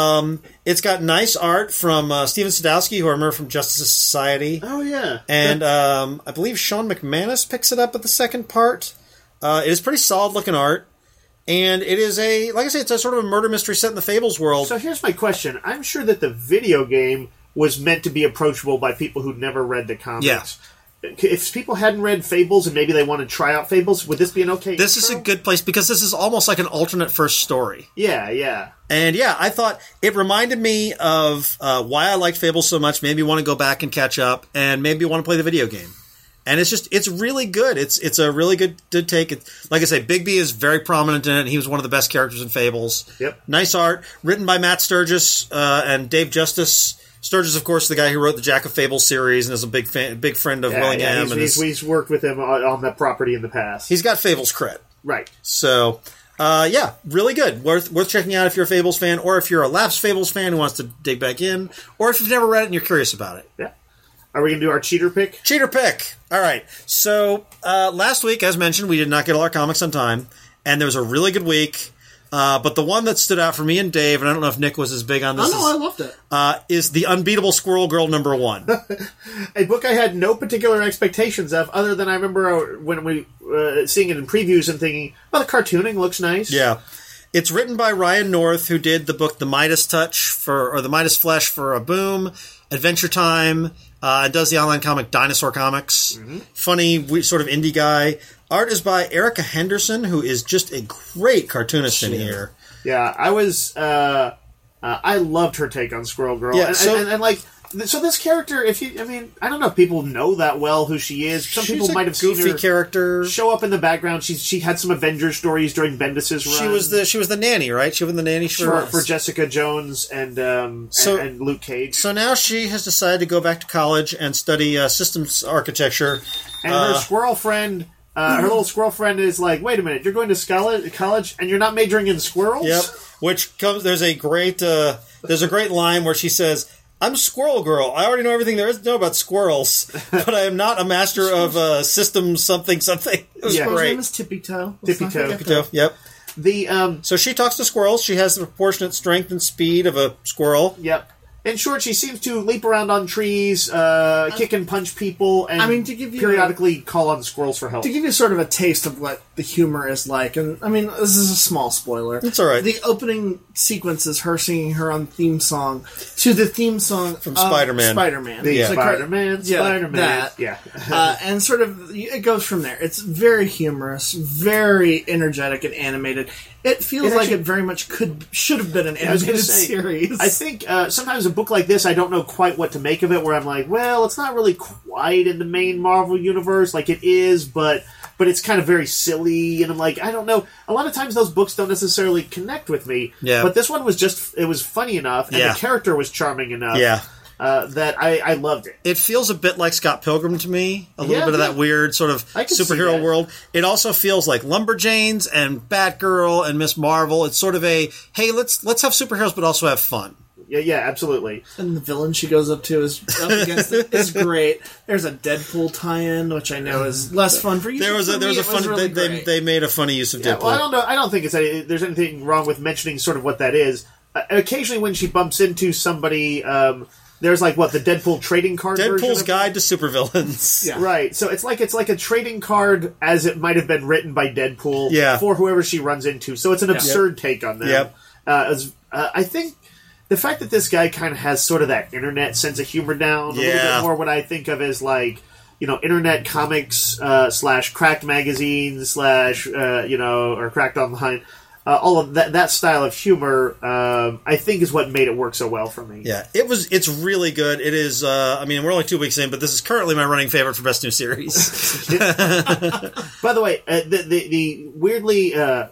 It's got nice art from Steven Sadowski, who I remember from Justice Society. Oh yeah, and I believe Sean McManus picks it up at the second part. It is pretty solid looking art, and it is it's a sort of a murder mystery set in the Fables world. So here's my question. I'm sure that the video game was meant to be approachable by people who'd never read the comics. Yeah. If people hadn't read Fables and maybe they want to try out Fables, would this be an okay This is a good place because this is almost like an alternate first story. Yeah. And I thought it reminded me of why I liked Fables so much, made me want to go back and catch up, and made me want to play the video game. And it's really good. It's a really good take. Like I say, Bigby is very prominent in it. He was one of the best characters in Fables. Yep. Nice art. Written by Matt Sturgis and Dave Justice. Sturgis, of course, the guy who wrote the Jack of Fables series and is a big friend of Willingham. He's worked with him on that property in the past. He's got Fables cred. Right. So, really good. Worth checking out if you're a Fables fan, or if you're a lapsed Fables fan who wants to dig back in, or if you've never read it and you're curious about it. Yeah. Are we going to do our cheater pick? Cheater pick. All right. So, last week, as mentioned, we did not get all our comics on time, and there was a really good week. But the one that stood out for me and Dave, and I don't know if Nick was as big on this. I loved it. Is The Unbeatable Squirrel Girl #1. A book I had no particular expectations of, other than I remember when we seeing it in previews and thinking, well, the cartooning looks nice. Yeah. It's written by Ryan North, who did the book The Midas Touch or The Midas Flesh for Boom, Adventure Time, and does the online comic Dinosaur Comics. Mm-hmm. Funny, sort of indie guy. Art is by Erica Henderson, who is just a great cartoonist in here. Yeah, I was I loved her take on Squirrel Girl. Yeah, and like, so this character, I don't know if people know that well who she is. Some people might have seen her character show up in the background. She had some Avengers stories during Bendis's run. She was the nanny, right? She was the nanny for Jessica Jones and Luke Cage. So now she has decided to go back to college and study systems architecture. And her squirrel friend, her little squirrel friend, is like, "Wait a minute, you're going to college and you're not majoring in squirrels?" Yep. Which comes. There's a great line where she says, "I'm Squirrel Girl. I already know everything there is to know about squirrels, but I am not a master of systems something." It was great. Her name is Tippy Toe. Tippy Toe. Yep. So she talks to squirrels. She has the proportionate strength and speed of a squirrel. Yep. In short, she seems to leap around on trees, kick and punch people, and periodically call on squirrels for help. To give you sort of a taste of what the humor is like, and this is a small spoiler. It's all right. The opening sequence is her singing her own theme song to the theme song from Spider-Man. Spider-Man. Spider-Man. And sort of, it goes from there. It's very humorous, very energetic and animated. It feels like it very much should have been an animated series. I think sometimes a book like this, I don't know quite what to make of it, where I'm like, well, it's not really quite in the main Marvel universe. Like, it is, but it's kind of very silly, and I'm like, I don't know. A lot of times those books don't necessarily connect with me, but this one was it was funny enough, and the character was charming enough. That I loved it. It feels a bit like Scott Pilgrim to me. A little bit of that weird sort of superhero world. It also feels like Lumberjanes and Batgirl and Miss Marvel. It's sort of a, hey, let's have superheroes but also have fun. Yeah, absolutely. And the villain she goes up against is great. There's a Deadpool tie-in, which I know is less fun for you. There was a fun. They made a funny use of Deadpool. Well, I don't know. I don't think there's anything wrong with mentioning sort of what that is. Occasionally, when she bumps into somebody. There's the Deadpool trading card version. Deadpool's Guide to Supervillains. Yeah. Right. So it's like a trading card as it might have been written by Deadpool for whoever she runs into. So it's an absurd take on them. Yep. I think the fact that this guy kind of has sort of that internet sense of humor down, a little bit more what I think of as internet comics / cracked magazines / or cracked online. All of that style of humor, I think, is what made it work so well for me. Yeah, it's really good. It is. We're only 2 weeks in, but this is currently my running favorite for best new series. By the way, the weirdly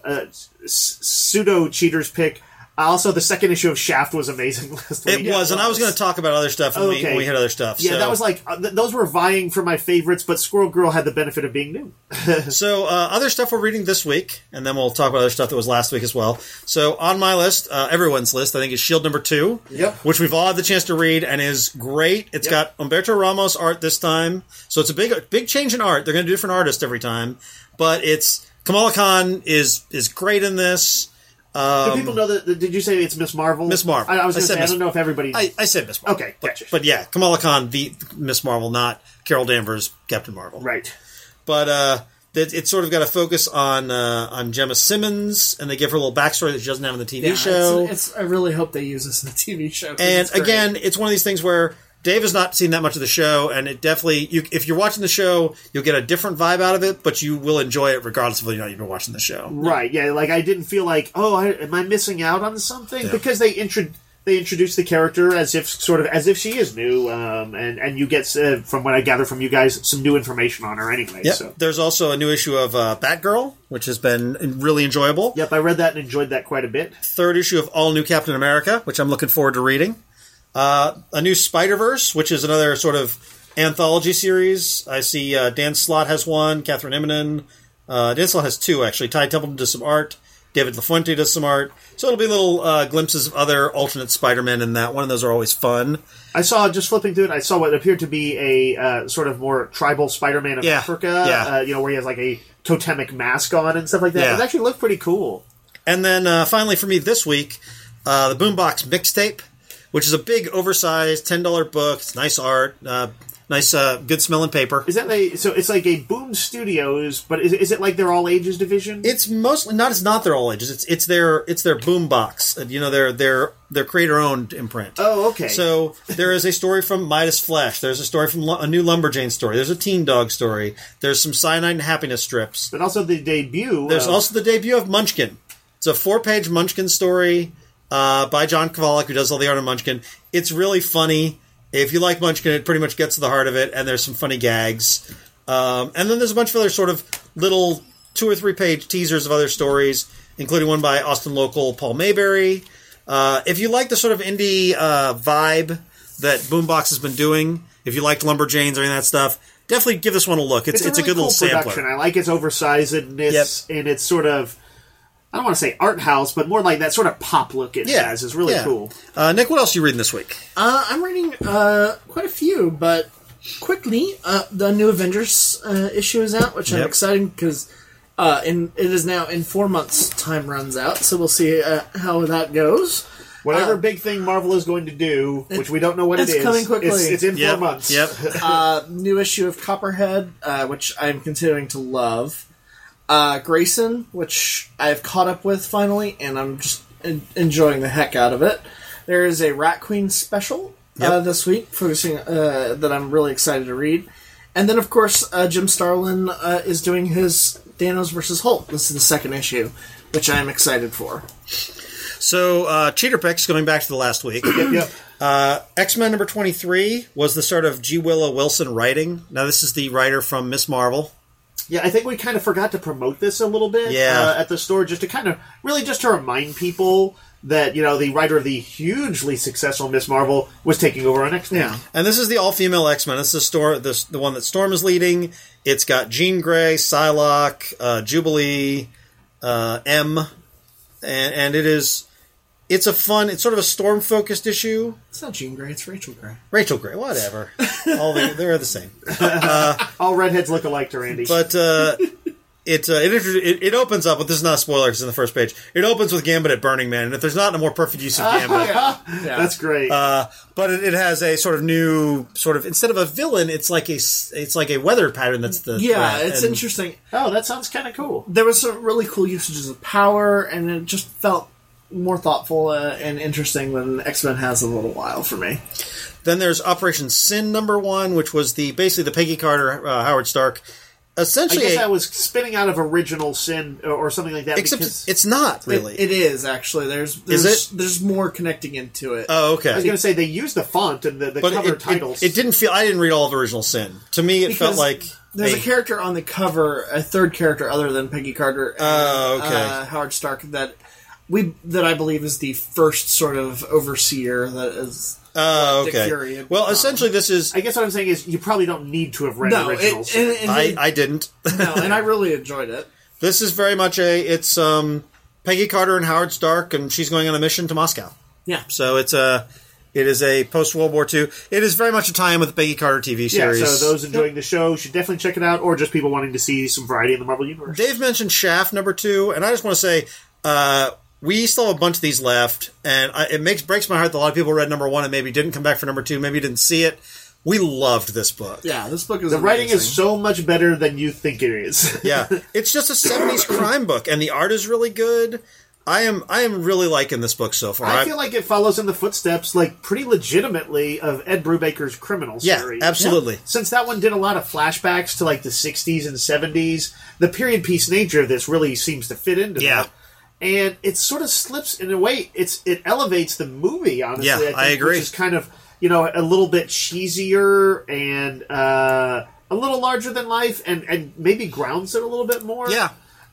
pseudo cheaters pick. Also, the second issue of Shaft was amazing last week. It was, and I was going to talk about other stuff when we had other stuff. Yeah, that was those were vying for my favorites, but Squirrel Girl had the benefit of being new. So, other stuff we're reading this week, and then we'll talk about other stuff that was last week as well. So, on my list, everyone's list, I think is S.H.I.E.L.D. #2, which we've all had the chance to read, and is great. It's got Humberto Ramos art this time, so it's a big change in art. They're going to do different artists every time, but Kamala Khan is great in this. Do people know that? Did you say it's Miss Marvel? Miss Marvel. I was going to say, I don't know if everybody... I said Miss Marvel. Okay, gotcha. But yeah, Kamala Khan, the Miss Marvel, not Carol Danvers, Captain Marvel. Right. But it's sort of got a focus on Gemma Simmons, and they give her a little backstory that she doesn't have in the TV show. I really hope they use this in the TV show. And again, it's one of these things where Dave has not seen that much of the show, and it definitely, if you're watching the show, you'll get a different vibe out of it, but you will enjoy it regardless of whether or not you've been watching the show. Right, yeah, I didn't feel like, am I missing out on something? Yeah. Because they introduce the character as if she is new, and you get, from what I gather from you guys, some new information on her anyway. Yep. So. There's also a new issue of Batgirl, which has been really enjoyable. Yep, I read that and enjoyed that quite a bit. Third issue of All New Captain America, which I'm looking forward to reading. A new Spider-Verse, which is another sort of anthology series. I see Dan Slott has one, Catherine Immonen. Dan Slott has two, actually. Ty Templeton does some art. David LaFuente does some art. So it'll be little glimpses of other alternate Spider-Men in that one, and those are always fun. I saw, just flipping through it, I saw what appeared to be a sort of more tribal Spider-Man of Africa, where he has a totemic mask on and stuff like that. Yeah. It actually looked pretty cool. And then finally for me this week, the Boombox Mixtape, which is a big, oversized, $10 book. It's nice art, nice, good smelling paper. Is that so? It's like a Boom Studios, but is it like their all ages division? It's mostly not. It's not their all ages. It's their Boombox. Their creator owned imprint. Oh, okay. So there is a story from Midas Flesh. There's a story from a new Lumberjane story. There's a Teen Dog story. There's some Cyanide and Happiness strips. But also the debut. There's also the debut of Munchkin. It's a 4-page Munchkin story. by John Kovalic, who does all the art of Munchkin. It's really funny. If you like Munchkin, it pretty much gets to the heart of it, and there's some funny gags. And then there's a bunch of other sort of little 2 or 3 page teasers of other stories, including one by Austin local Paul Mayberry. If you like the sort of indie vibe that Boombox has been doing, if you liked Lumberjanes or any of that stuff, definitely give this one a look. It's a good little sampler. Production. I like its oversizedness and its sort of, I don't want to say art house, but more like that sort of pop look it has is really cool. Nick, what else are you reading this week? I'm reading quite a few, but quickly, the new Avengers issue is out, which I'm excited because it is now in 4 months. Time runs out, so we'll see how that goes. Whatever big thing Marvel is going to do, which we don't know what it is. It's coming quickly. It's in 4 months. Yep. New issue of Copperhead, which I'm continuing to love. Grayson, which I've caught up with finally, and I'm just enjoying the heck out of it. There is a Rat Queen special this week, focusing that I'm really excited to read. And then, of course, Jim Starlin is doing his Thanos vs. Hulk. This is the 2nd issue, which I'm excited for. So, Cheater Picks, going back to the last week. X-Men number 23 was the start of G. Willow Wilson writing. Now, this is the writer from Miss Marvel. Yeah, I think we kind of forgot to promote this a little bit at the store, just to kind of, really just to remind people that, the writer of the hugely successful Miss Marvel was taking over on X-Men. Yeah, and this is the all-female X-Men. This is the one that Storm is leading. It's got Jean Grey, Psylocke, Jubilee, M, and it's a fun, it's sort of a Storm-focused issue. It's not Jean Grey, it's Rachel Grey. Rachel Grey, whatever. They're the same. All redheads look alike to Randy. But it opens up with, this is not a spoiler because it's in the first page, it opens with Gambit at Burning Man, and if there's not a more perfect use of Gambit. That's great. But it has a sort of new, instead of a villain, it's like a weather pattern that's the threat. It's interesting. Oh, that sounds kind of cool. There was some really cool usages of power, and it just felt more thoughtful and interesting than X-Men has in a little while for me. Then there's Operation Sin number 1, which was basically the Peggy Carter, Howard Stark. Essentially, I guess I was spinning out of Original Sin or something like that. Except it's not really. It is actually. There's more connecting into it. Oh, okay. I was going to say they used the font and the cover titles. It didn't feel. I didn't read all of Original Sin. To me, it felt like there's a character on the cover, a third character other than Peggy Carter. Howard Stark that I believe is the first sort of overseer that is. Oh, okay. Fury, well, essentially, this is. I guess what I'm saying is you probably don't need to have read originals. I didn't. No, and I really enjoyed it. This is very much it's Peggy Carter and Howard Stark, and she's going on a mission to Moscow. Yeah. So it is a post World War II. It is very much a tie-in with the Peggy Carter TV series. Yeah, so those enjoying the show should definitely check it out, or just people wanting to see some variety in the Marvel Universe. Dave mentioned Shaft number 2, and I just want to say. We still have a bunch of these left, and it breaks my heart that a lot of people read number 1 and maybe didn't come back for number 2, maybe didn't see it. We loved this book. Yeah, this book is the writing is so much better than you think it is. Yeah, it's just a 70s crime book, and the art is really good. I am really liking this book so far. I feel like it follows in the footsteps, pretty legitimately, of Ed Brubaker's Criminal series. Yeah, absolutely. Yeah. Since that one did a lot of flashbacks to the 60s and 70s, the period piece nature of this really seems to fit into that. And it sort of slips in a way. It elevates the movie. Honestly, I agree. Which is kind of a little bit cheesier and a little larger than life, and maybe grounds it a little bit more. Yeah.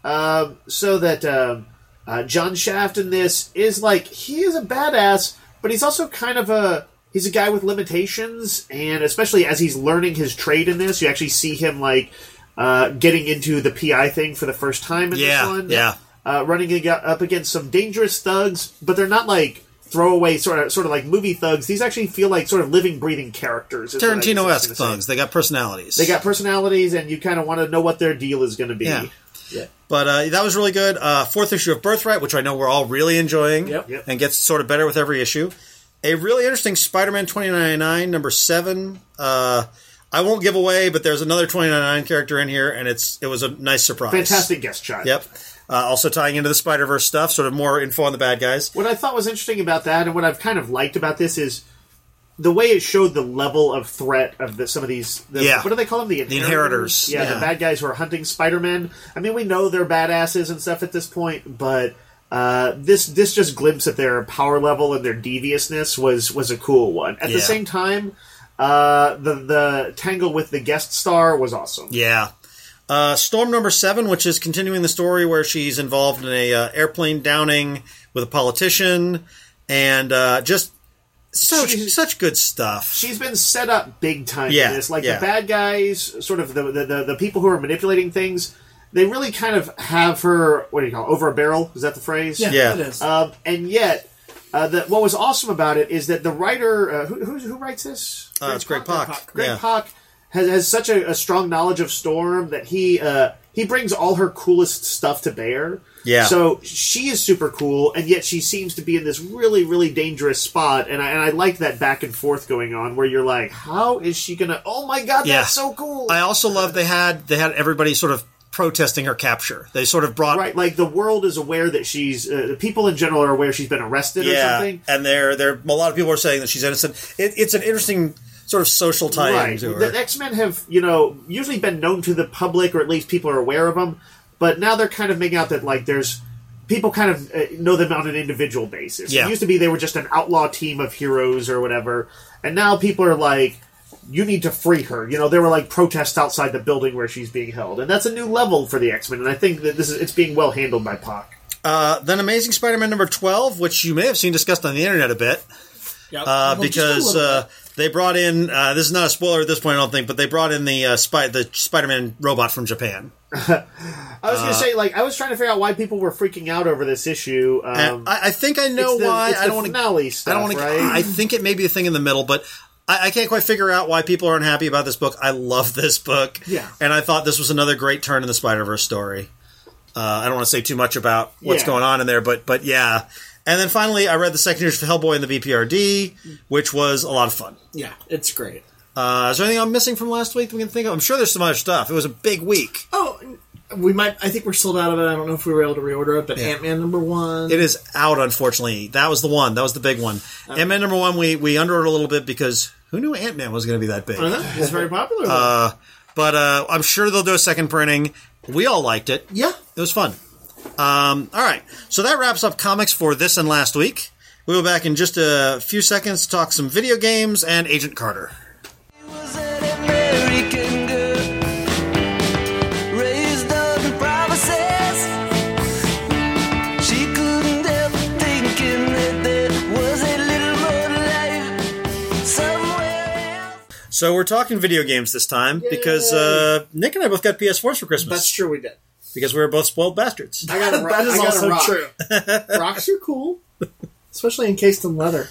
So that John Shaft in this is he is a badass, but he's also kind of he's a guy with limitations, and especially as he's learning his trade in this, you actually see him getting into the PI thing for the first time in this one. Yeah. Running up against some dangerous thugs, but they're not throwaway sort of like movie thugs. These actually feel like sort of living, breathing characters. Tarantino-esque thugs. They got personalities. And you kind of want to know what their deal is going to be. Yeah. But that was really good. 4th issue of Birthright, which I know we're all really enjoying, and gets sort of better with every issue. A really interesting Spider-Man 2099, number 7. I won't give away, but there's another 2099 character in here, and it was a nice surprise. Fantastic guest shot. Yep. Also tying into the Spider-Verse stuff, sort of more info on the bad guys. What I thought was interesting about that, and what I've kind of liked about this, is the way it showed the level of threat of some of these... What do they call them? The Inheritors. Yeah, the bad guys who are hunting Spider-Man. I mean, we know they're badasses and stuff at this point, but this just glimpse at their power level and their deviousness was a cool one. At the same time, the tangle with the guest star was awesome. Yeah. Storm number 7, which is continuing the story where she's involved in a airplane downing with a politician, and just such good stuff. She's been set up big time in this. Like the bad guys, sort of the people who are manipulating things, they really kind of have her, what do you call it, over a barrel? Is that the phrase? Yeah. It is. And yet, what was awesome about it is that the writer, who writes this? It's Greg Pak. Greg Pak has such a strong knowledge of Storm that he brings all her coolest stuff to bear. Yeah. So she is super cool, and yet she seems to be in this really, really dangerous spot. And I like that back and forth going on, where you're like, how is she gonna? Oh my god, that's so cool! I also love they had everybody sort of protesting her capture. They sort of brought like the world is aware that she's people in general are aware she's been arrested or something. And there a lot of people are saying that she's innocent. It's an interesting sort of social tie-in to her. The X-Men have usually been known to the public, or at least people are aware of them. But now they're kind of making out that, like, there's... People kind of know them on an individual basis. Yeah. It used to be they were just an outlaw team of heroes or whatever. And now people are like, you need to free her. There were, like, protests outside the building where she's being held. And that's a new level for the X-Men. And I think that it's being well handled by Pak. Then Amazing Spider-Man number 12, which you may have seen discussed on the internet a bit. Yep. Because they brought in, this is not a spoiler at this point, I don't think, but they brought in the Spider-Man robot from Japan. I was going to say, I was trying to figure out why people were freaking out over this issue. I think I know why. I don't want to. I think it may be a thing in the middle, but I can't quite figure out why people are unhappy about this book. I love this book. Yeah. And I thought this was another great turn in the Spider-Verse story. I don't want to say too much about what's going on in there, but yeah. And then finally, I read the second issue of Hellboy and the BPRD, which was a lot of fun. Yeah, it's great. Is there anything I'm missing from last week that we can think of? I'm sure there's some other stuff. It was a big week. Oh, I think we're sold out of it. I don't know if we were able to reorder it, but Ant-Man number 1. It is out, unfortunately. That was the one. That was the big one. Okay. Ant-Man number 1, we underordered a little bit because who knew Ant-Man was going to be that big? It's very popular. But I'm sure they'll do a second printing. We all liked it. Yeah. It was fun. All right. So that wraps up comics for this and last week. We'll be back in just a few seconds to talk some video games and Agent Carter. So we're talking video games this time because Nick and I both got PS4s for Christmas. That's true, we did. Because we were both spoiled bastards. That is also true. Rocks are cool, especially encased in leather.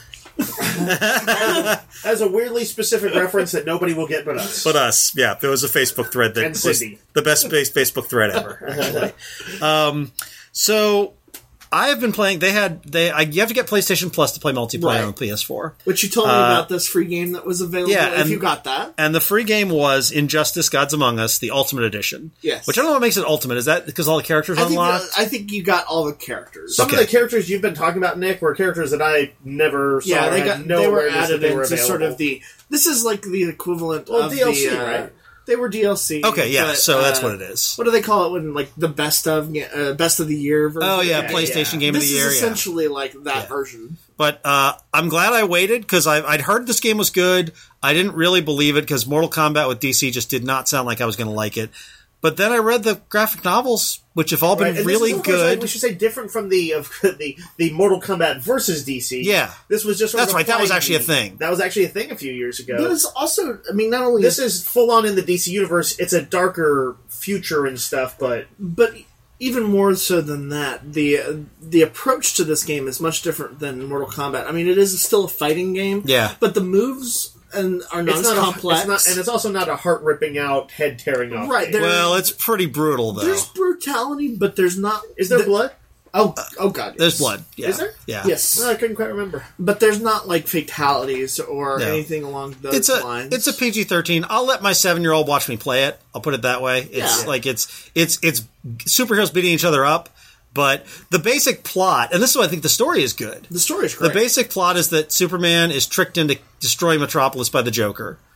That's a weirdly specific reference that nobody will get but us. But us, yeah. There was a Facebook thread that was the best Facebook thread ever, actually. So I have been playing. You have to get PlayStation Plus to play multiplayer on PS4. Which you told me about this free game that was available. Yeah, if you got that. And the free game was Injustice: Gods Among Us, the Ultimate Edition. Yes. Which I don't know what makes it Ultimate. Is that because all the characters are unlocked? I think you got all the characters. Some of the characters you've been talking about, Nick, were characters that I never saw. Yeah, they were added into sort of the. This is like the equivalent of DLC, right? They were DLC. Okay, yeah, but, so that's what it is. What do they call it when, like, the best of the year version? Oh, yeah, PlayStation Game of the Year. This is essentially like that version. But I'm glad I waited, because I'd heard this game was good. I didn't really believe it, because Mortal Kombat with DC just did not sound like I was going to like it. But then I read the graphic novels, which have all been really good. We should say different from the Mortal Kombat versus DC. Yeah, this was just that's right. That was actually a thing. That was actually a thing a few years ago. But it's also, I mean, not only this is full on in the DC universe. It's a darker future and stuff, but even more so than that, the approach to this game is much different than Mortal Kombat. I mean, it is still a fighting game. Yeah, but the moves are not as complex. And it's also not a heart-ripping out, head-tearing off. Right. Well, it's pretty brutal, though. There's brutality, but there's not... Is there blood? Oh God. Yes. There's blood. Yeah. Is there? Yeah. Yes. No, I couldn't quite remember. But there's not, like, fatalities or anything along those lines. It's a PG-13. I'll let my 7-year-old watch me play it. I'll put it that way. It's like, it's superheroes beating each other up. But the basic plot, and this is why I think the story is good. The story is great. The basic plot is that Superman is tricked into destroying Metropolis by the Joker.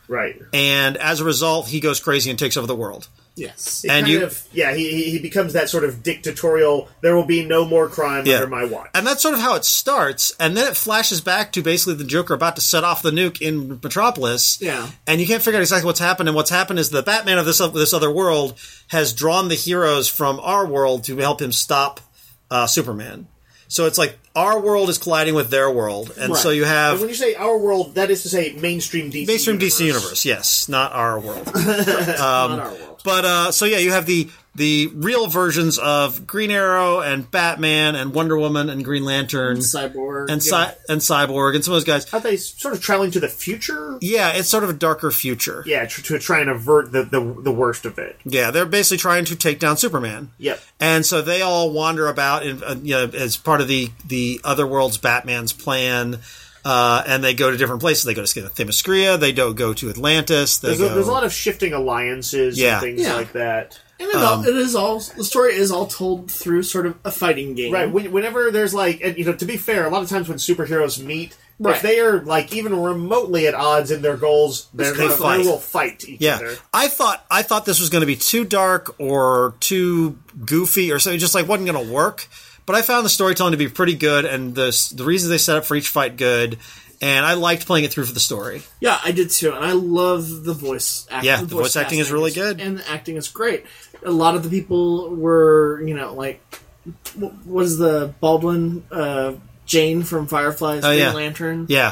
Right. And as a result, he goes crazy and takes over the world. Yes. He becomes that sort of dictatorial, there will be no more crime under my watch. And that's sort of how it starts, and then it flashes back to basically the Joker about to set off the nuke in Metropolis. Yeah. And you can't figure out exactly what's happened, and what's happened is the Batman of this other world has drawn the heroes from our world to help him stop Superman. So it's like our world is colliding with their world, and so you have... And when you say our world, that is to say mainstream DC Mainstream universe. DC universe, yes. Not our world. Not our world. But, so yeah, you have the real versions of Green Arrow and Batman and Wonder Woman and Green Lantern. Cyborg. And Cyborg and some of those guys. Are they sort of traveling to the future? Yeah, it's sort of a darker future. Yeah, to try and avert the worst of it. Yeah, they're basically trying to take down Superman. Yep. And so they all wander about as part of the Otherworld's Batman's plan. And they go to different places. They go to Themyscira. They don't go to Atlantis. There's a lot of shifting alliances and things like that. And the story is all told through sort of a fighting game. Right. Whenever there's to be fair, a lot of times when superheroes meet, if they are even remotely at odds in their goals, they will fight each other. I thought this was going to be too dark or too goofy or something. Just wasn't going to work. But I found the storytelling to be pretty good, and the reasons they set up for each fight good, and I liked playing it through for the story. Yeah, I did too, and I love the voice acting. Yeah, the voice acting is really good. And the acting is great. A lot of the people were, what is the Baldwin, Jane from Firefly's Green Lantern? Yeah.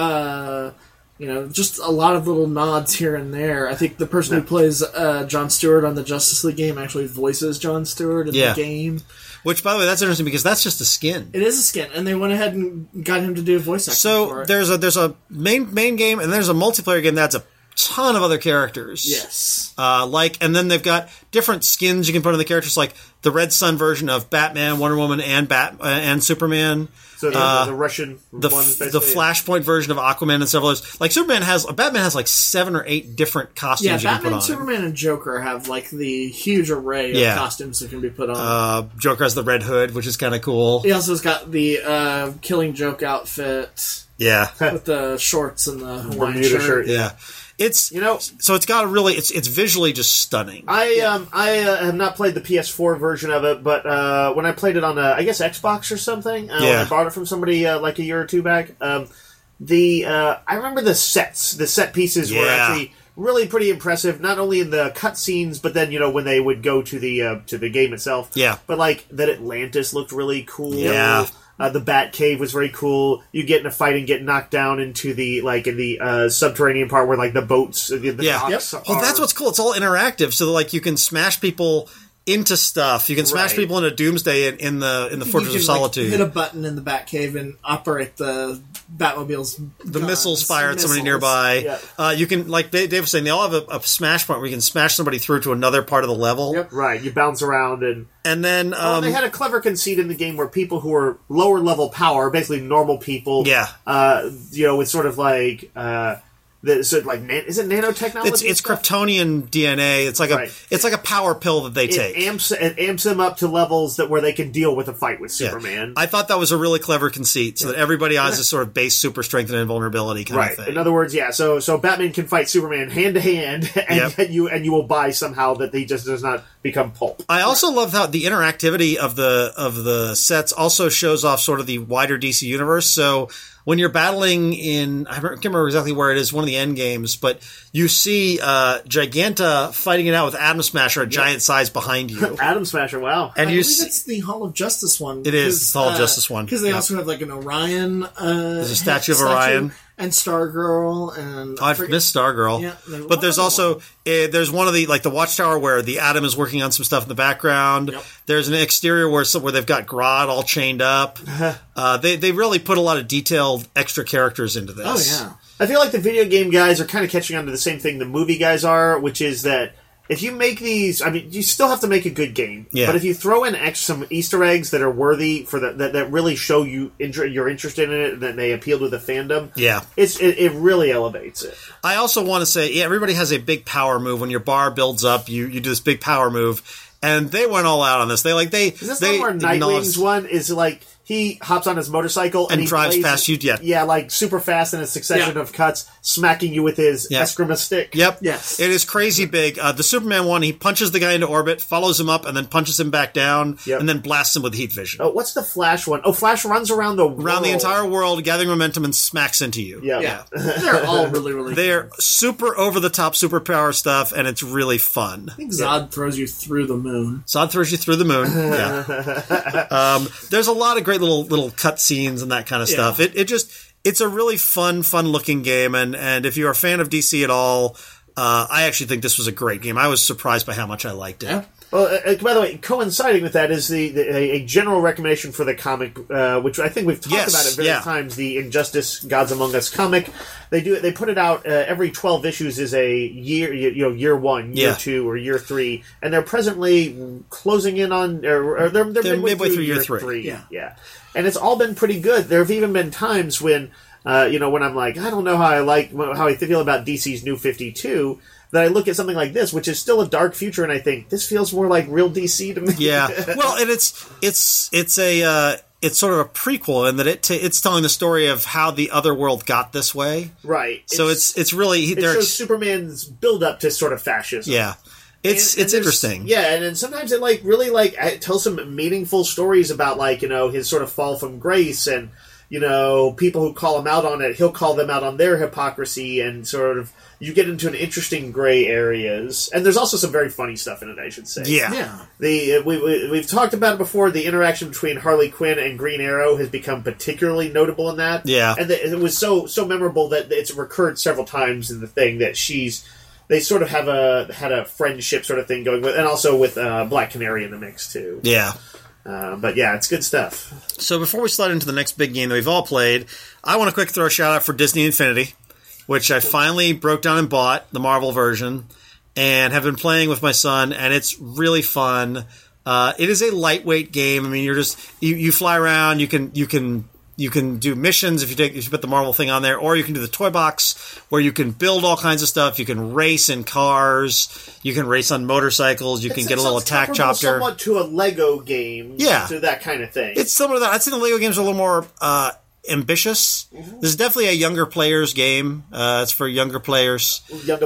Just a lot of little nods here and there. I think the person who plays Jon Stewart on the Justice League game actually voices Jon Stewart in the game. Which, by the way, that's interesting because that's just a skin. It is a skin, and they went ahead and got him to do voice acting for it. There's a main game, and there's a multiplayer game that's a ton of other characters. Yes. And then they've got different skins you can put on the characters, like the Red Sun version of Batman, Wonder Woman, and Superman. So the Russian the Flashpoint version of Aquaman and several others. Batman has 7 or 8 different costumes you can put on. Batman, Superman, and Joker have the huge array of costumes that can be put on. Joker has the Red Hood, which is kind of cool. He also has got the Killing Joke outfit. Yeah, with the shorts and the Hawaiian shirt. Yeah. It's so it's got it's visually just stunning. I have not played the PS4 version of it, but when I played it on I guess Xbox or something, when I bought it from somebody a year or two back, I remember the set pieces were actually really pretty impressive. Not only in the cutscenes, but then when they would go to the game itself. Yeah, but that Atlantis looked really cool. Yeah. The Bat Cave was very cool. You get in a fight and get knocked down into the in the subterranean part where the boats, the docks are. Well, that's what's cool. It's all interactive, so you can smash people into stuff. You can smash people into Doomsday in the Fortress of Solitude. Hit a button in the Batcave and operate the Batmobile's the missiles fire at somebody nearby. Yeah. You can, like Dave was saying, they all have a smash point where you can smash somebody through to another part of the level. Yep. Right. You bounce around and then they had a clever conceit in the game where people who are lower level power, basically normal people, with sort of is it nanotechnology? It's Kryptonian DNA. It's like a power pill that they take. It amps them up to levels where they can deal with a fight with Superman. I thought that was a really clever conceit, so that everybody has this sort of base super strength and invulnerability kind of thing. In other words, so Batman can fight Superman hand to hand, and you will buy somehow that he just does not become pulp. I also love how the interactivity of the sets also shows off sort of the wider DC universe. So when you're battling I can't remember exactly where it is, one of the end games, but you see Giganta fighting it out with Atom Smasher at giant size behind you. Atom Smasher, wow. And I believe it's the Hall of Justice one. It is the Hall of Justice one. Because they also have an Orion. There's a statue of Orion. And Stargirl and I've missed Stargirl. Yeah, but there's also there's one of the Watchtower where the Atom is working on some stuff in the background. Yep. There's an exterior where they've got Grodd all chained up. They really put a lot of detailed extra characters into this. Oh yeah. I feel like the video game guys are kind of catching on to the same thing the movie guys are, which is that if you make these, you still have to make a good game. Yeah. But if you throw in some Easter eggs that are worthy for that really show you're interested in it and that they appeal to the fandom, it really elevates it. I also want to say, everybody has a big power move. When your bar builds up, you do this big power move, and they went all out on this. Is this the one where Nightwing's one is he hops on his motorcycle and he drives past you. Yeah, like super fast in a succession of cuts, smacking you with his Eskrima stick. Yep. Yes. It is crazy big. The Superman one, he punches the guy into orbit, follows him up, and then punches him back down, and then blasts him with heat vision. Oh, what's the Flash one? Oh, Flash runs around the world. Around the entire world, gathering momentum, and smacks into you. Yeah. They're all really, really They're good. super over-the-top superpower stuff, and it's really fun. I think Zod throws you through the moon. Zod throws you through the moon. Yeah. There's a lot of great little cut scenes and that kind of stuff. It's a really fun looking game, and if you're a fan of DC at all, I actually think this was a great game. I was surprised by how much I liked it. Yeah. Well, by the way, coinciding with that is a general recommendation for the comic, which I think we've talked about it various times. The Injustice: Gods Among Us comic. They put it out every 12 issues is a year, year 1, year 2, or year 3, and they're presently closing in on, or they're midway through year 3. Yeah, and it's all been pretty good. There have even been times when, when I'm like, I don't know how I feel about DC's New 52. That I look at something like this, which is still a dark future, and I think this feels more like real DC to me. Yeah, well, and it's sort of a prequel in that it's telling the story of how the other world got this way. Right. So it's really it shows Superman's build up to sort of fascism. Yeah. It's interesting. Yeah, and then sometimes it it tells some meaningful stories about his sort of fall from grace, and people who call him out on it, he'll call them out on their hypocrisy, and sort of you get into an interesting gray areas, and there's also some very funny stuff in it, I should say. Yeah. We've talked about it before. The interaction between Harley Quinn and Green Arrow has become particularly notable in that. Yeah, and it was so memorable that it's recurred several times in the thing that they sort of had a friendship sort of thing going with, and also with Black Canary in the mix too. Yeah. But yeah, it's good stuff. So before we slide into the next big game that we've all played, I want to quick throw a shout out for Disney Infinity, which I finally broke down and bought, the Marvel version, and have been playing with my son, and it's really fun. It is a lightweight game. I mean, you fly around, you can do missions if you put the Marvel thing on there, or you can do the toy box where you can build all kinds of stuff. You can race in cars, you can race on motorcycles, you can get a little attack chopper. Somewhat to a Lego game, to that kind of thing. It's similar to that. I'd say the Lego games are a little more ambitious. Mm-hmm. This is definitely a younger players game. It's for younger players. But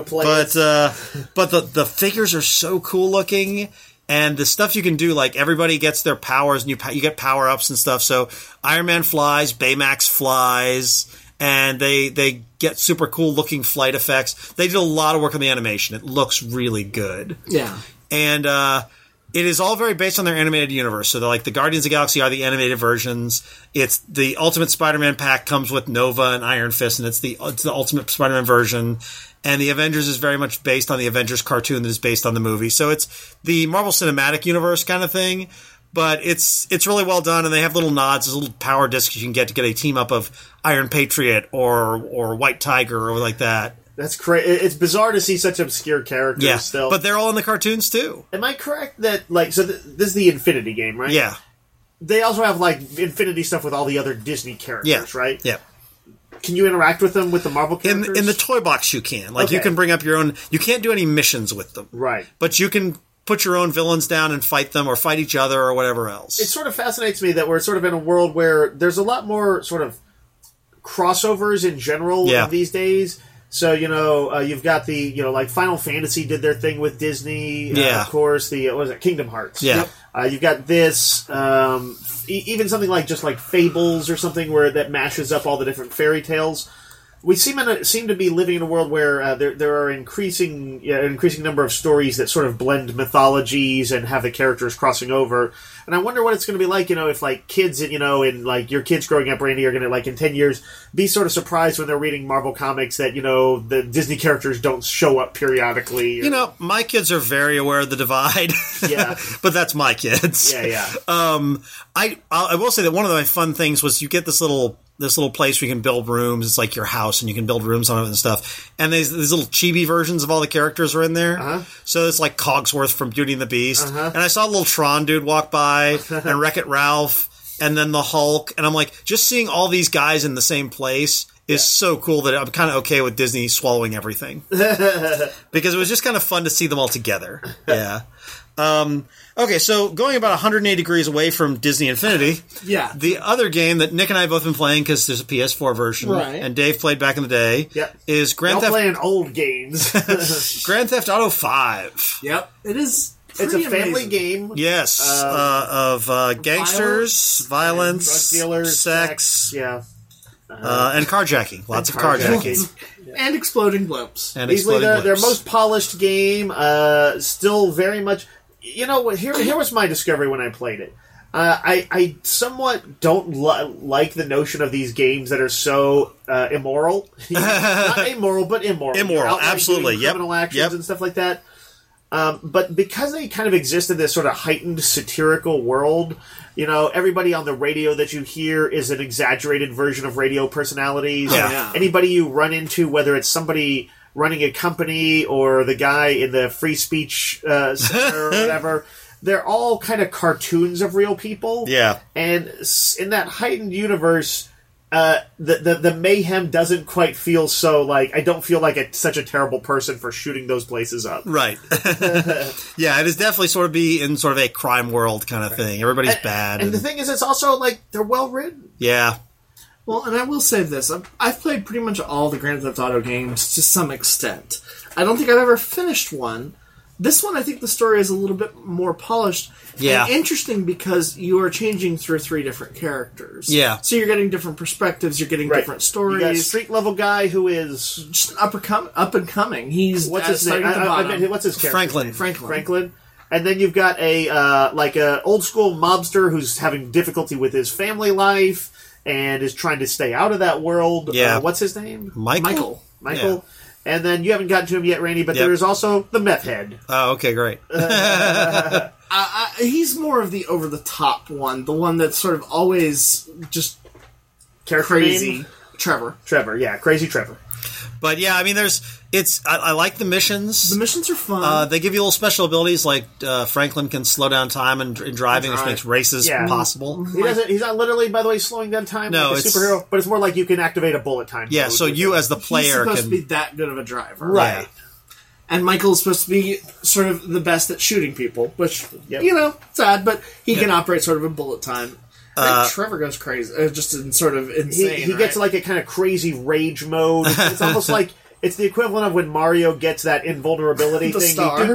the figures are so cool looking. And the stuff you can do, like everybody gets their powers, and you get power ups and stuff. So Iron Man flies, Baymax flies, and they get super cool looking flight effects. They did a lot of work on the animation. It looks really good. Yeah, and it is all very based on their animated universe. So they're like the Guardians of the Galaxy are the animated versions. It's the Ultimate Spider-Man pack comes with Nova and Iron Fist, and it's the Ultimate Spider-Man version. And the Avengers is very much based on the Avengers cartoon that is based on the movie. So it's the Marvel Cinematic Universe kind of thing, but it's really well done, and they have little nods. There's little power discs you can get to get a team up of Iron Patriot or White Tiger or like that. That's crazy. It's bizarre to see such obscure characters still. But they're all in the cartoons too. Am I correct that, this is the Infinity game, right? Yeah. They also have, Infinity stuff with all the other Disney characters, right? Yeah. Can you interact with them with the Marvel characters? In the toy box you can. You can bring up your own... You can't do any missions with them. Right. But you can put your own villains down and fight them or fight each other or whatever else. It sort of fascinates me that we're sort of in a world where there's a lot more sort of crossovers in general these days. So, you've got the, Final Fantasy did their thing with Disney. Of course, Kingdom Hearts. Yeah. You've got this, even something like Fables or something that mashes up all the different fairy tales. We seem to be living in a world where there are an increasing number of stories that sort of blend mythologies and have the characters crossing over. And I wonder what it's going to be like, if kids, in your kids growing up, Randy, are going to in 10 years be sort of surprised when they're reading Marvel comics that the Disney characters don't show up periodically. My kids are very aware of the divide. Yeah, but that's my kids. Yeah. I will say that one of my fun things was you get this little place where you can build rooms. It's like your house, and you can build rooms on it and stuff. And these little chibi versions of all the characters are in there. Uh-huh. So it's like Cogsworth from Beauty and the Beast. Uh-huh. And I saw a little Tron dude walk by, and Wreck-It Ralph, and then the Hulk. And I'm like, just seeing all these guys in the same place is so cool that I'm kind of okay with Disney swallowing everything. Because it was just kind of fun to see them all together. Yeah. Okay, so going about 180 degrees away from Disney Infinity, the other game that Nick and I have both been playing, because there's a PS4 version, and Dave played back in the day, is Grand Theft... playing old games. Grand Theft Auto 5. Yep, it is. It's a family game. Yes, of gangsters, violence, drug dealers, sex, and carjacking. Lots of carjacking. And exploding blimps. Easily their most polished game. Still very much... You know, here was my discovery when I played it. I somewhat don't like the notion of these games that are so immoral. Not amoral, but immoral. Immoral, absolutely. Criminal actions and stuff like that. But because they kind of exist in this sort of heightened satirical world, you know, everybody on the radio that you hear is an exaggerated version of radio personalities. Anybody you run into, whether it's somebody running a company or the guy in the free speech center or whatever, they're all kind of cartoons of real people. Yeah. And in that heightened universe, the mayhem doesn't quite feel so like... I don't feel like such a terrible person for shooting those places up. Right. Yeah, it is definitely sort of be in sort of a crime world kind of thing. Everybody's bad. And the thing is, it's also like they're well written. Yeah. Well, and I will say this. I've played pretty much all the Grand Theft Auto games to some extent. I don't think I've ever finished one. This one, I think the story is a little bit more polished. Yeah. And interesting because you are changing through 3 different characters. Yeah. So you're getting different perspectives, you're getting different stories. You got a street-level guy who is... just up and coming. He's... What's his name? What's his character? Franklin. And then you've got a old-school mobster who's having difficulty with his family life and is trying to stay out of that world. Yeah. What's his name? Michael. Yeah. And then you haven't gotten to him yet, Randy, but there's also the meth head. Oh, okay, great. He's more of the over-the-top one, the one that's sort of always just crazy. Trevor, yeah, crazy Trevor. But yeah, I mean, I like the missions. The missions are fun. They give you little special abilities, like Franklin can slow down time in driving, which makes races possible. He's not literally, by the way, slowing down time like a superhero, but it's more like you can activate a bullet time. Yeah, so you as the player he's supposed to be that good of a driver. Right. Yeah. And Michael's supposed to be sort of the best at shooting people, which, sad, but he can operate sort of in bullet time. I think Trevor goes crazy, just in sort of insane. He gets like a kind of crazy rage mode. It's almost like it's the equivalent of when Mario gets that invulnerability the thing.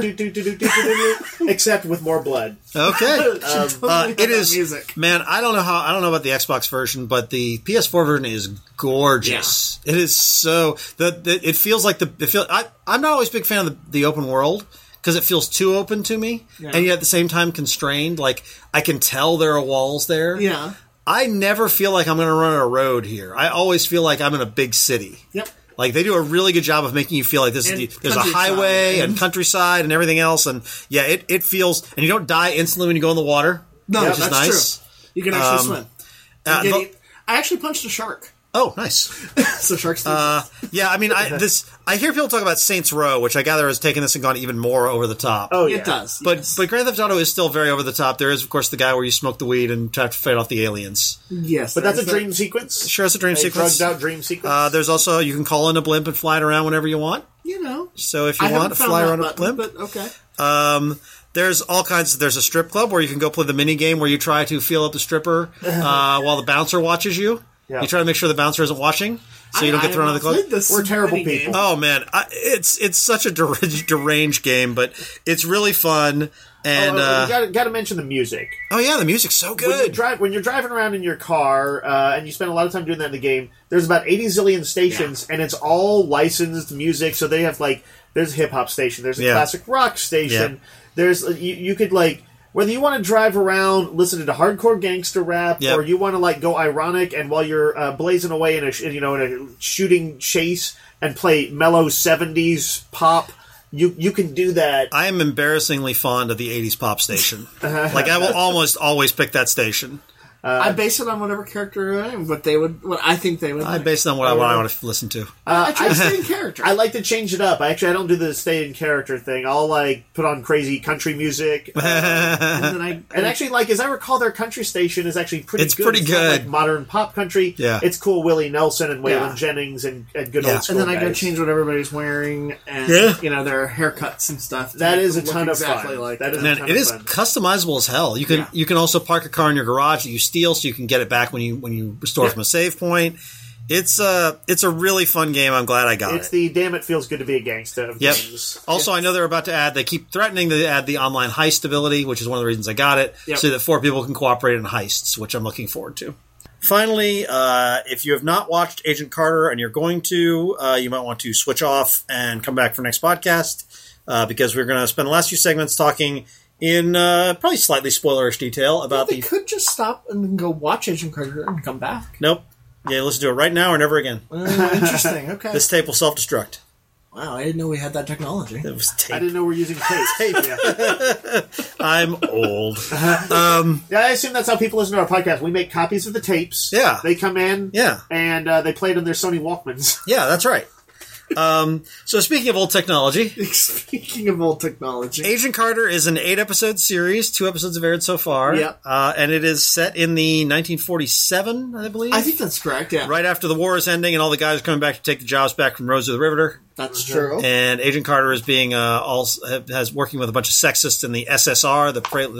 Star. Except with more blood. Okay, it is. Music. Man, I don't know about the Xbox version, but the PS4 version is gorgeous. Yeah. It is so it feels like I'm not always a big fan of the open world, because it feels too open to me, and yet at the same time constrained. Like, I can tell there are walls there. Yeah. I never feel like I'm going to run a road here. I always feel like I'm in a big city. Yep. Like, they do a really good job of making you feel like there's a highway and countryside and everything else, and it feels... And you don't die instantly when you go in the water, which is nice. True. You can actually swim. I actually punched a shark. Oh, nice. So sharks do yeah, I mean, I hear people talk about Saints Row, which I gather has taken this and gone even more over the top. Oh, yeah. It does. But Grand Theft Auto is still very over the top. There is, of course, the guy where you smoke the weed and try to fight off the aliens. Yes. But that's a dream sequence. Sure, it's a dream sequence. Drugged out dream sequence. There's also, you can call in a blimp and fly it around whenever you want. So if you want to fly around a blimp. But okay. There's all kinds. There's a strip club where you can go play the mini game where you try to feel up the stripper while the bouncer watches you. Yeah. You try to make sure the bouncer isn't watching, so you don't get thrown out of the club. We're terrible people. Oh man, it's such a deranged game, but it's really fun. And you got to mention the music. Oh yeah, the music's so good. When you're driving around in your car, and you spend a lot of time doing that in the game, there's about 80 zillion stations, and it's all licensed music. So they have there's a hip hop station, there's a classic rock station. There's you could whether you want to drive around listening to hardcore gangster rap, or you want to go ironic, and while you're blazing away in a shooting chase and play mellow 70s pop, you can do that. I am embarrassingly fond of the 80s pop station. I will almost always pick that station. I base it on whatever character what I think they would. I base it on what I want to listen to. I try to stay in character. I like to change it up. I don't do the stay in character thing. I'll put on crazy country music. And actually, as I recall, their country station is actually pretty good. It's pretty good. Modern pop country. Yeah. It's cool. Willie Nelson and Waylon Jennings and good old school And then guys. I go change what everybody's wearing and their haircuts and stuff. That is a ton of exactly fun. Like that is it is customizable as hell. You can also park a car in your garage that you steal, so you can get it back when you restore from a save point. It's a really fun game. I'm glad I got it. It's the damn it feels good to be a gangsta of games. Also, I know they're about to add. They keep threatening to add the online heist ability, which is one of the reasons I got it, so that 4 people can cooperate in heists, which I'm looking forward to. Finally, if you have not watched Agent Carter and you're going to, you might want to switch off and come back for next podcast because we're going to spend the last few segments talking in probably slightly spoilerish detail about they could just stop and go watch Agent Carter and come back. Nope. Yeah, listen to it right now or never again. Interesting. Okay. This tape will self-destruct. Wow, I didn't know we had that technology. It was tape. I didn't know we're using tape. I'm old. I assume that's how people listen to our podcast. We make copies of the tapes. Yeah. They come in. Yeah. And they play it on their Sony Walkmans. Yeah, that's right. So speaking of old technology, Agent Carter is an 8-episode series. 2 episodes have aired so far. Yep. And it is set in the 1947, I believe. I think that's correct. Yeah. Right after the war is ending, and all the guys are coming back to take the jobs back from Rosa the Riveter. That's true. And Agent Carter is being working with a bunch of sexists in the SSR.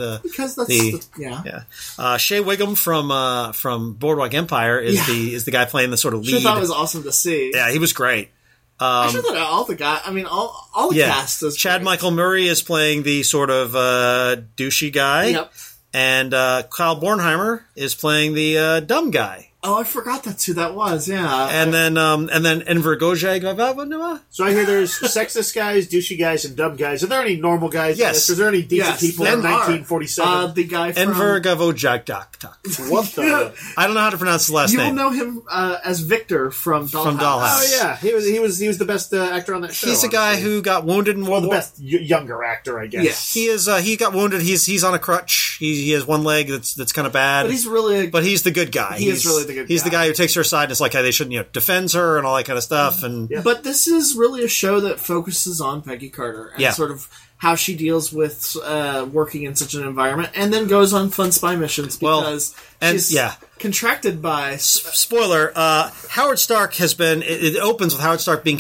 Shea Wiggum from Boardwalk Empire is the guy playing the sort of lead. I thought it was awesome to see. Yeah, he was great. I should thought all the guys. I mean, all the cast is. Chad great. Michael Murray is playing the sort of douchey guy. Yep. And Kyle Bornheimer is playing the dumb guy. Oh, I forgot that's who that was. Yeah. And then Enver Gojag. So I hear there's sexist guys, douchey guys, and dumb guys. Are there any normal guys? Yes. Is there any decent people in 1947? The guy from Enver Gojagdak. What the? I don't know how to pronounce his last name. You will know him as Victor from Dollhouse. Oh yeah, he was the best actor on that show. He's a guy who got wounded in World War. The best younger actor, I guess. Yes. He is. He got wounded. He's on a crutch. He has one leg that's kind of bad. But he's really. But he's the good guy. He is really the good guy. He's the guy who takes her aside and is like, hey, they shouldn't, defends her and all that kind of stuff. And But this is really a show that focuses on Peggy Carter and sort of how she deals with working in such an environment, and then goes on fun spy missions because she's contracted by. Spoiler: Howard Stark has been. It opens with Howard Stark being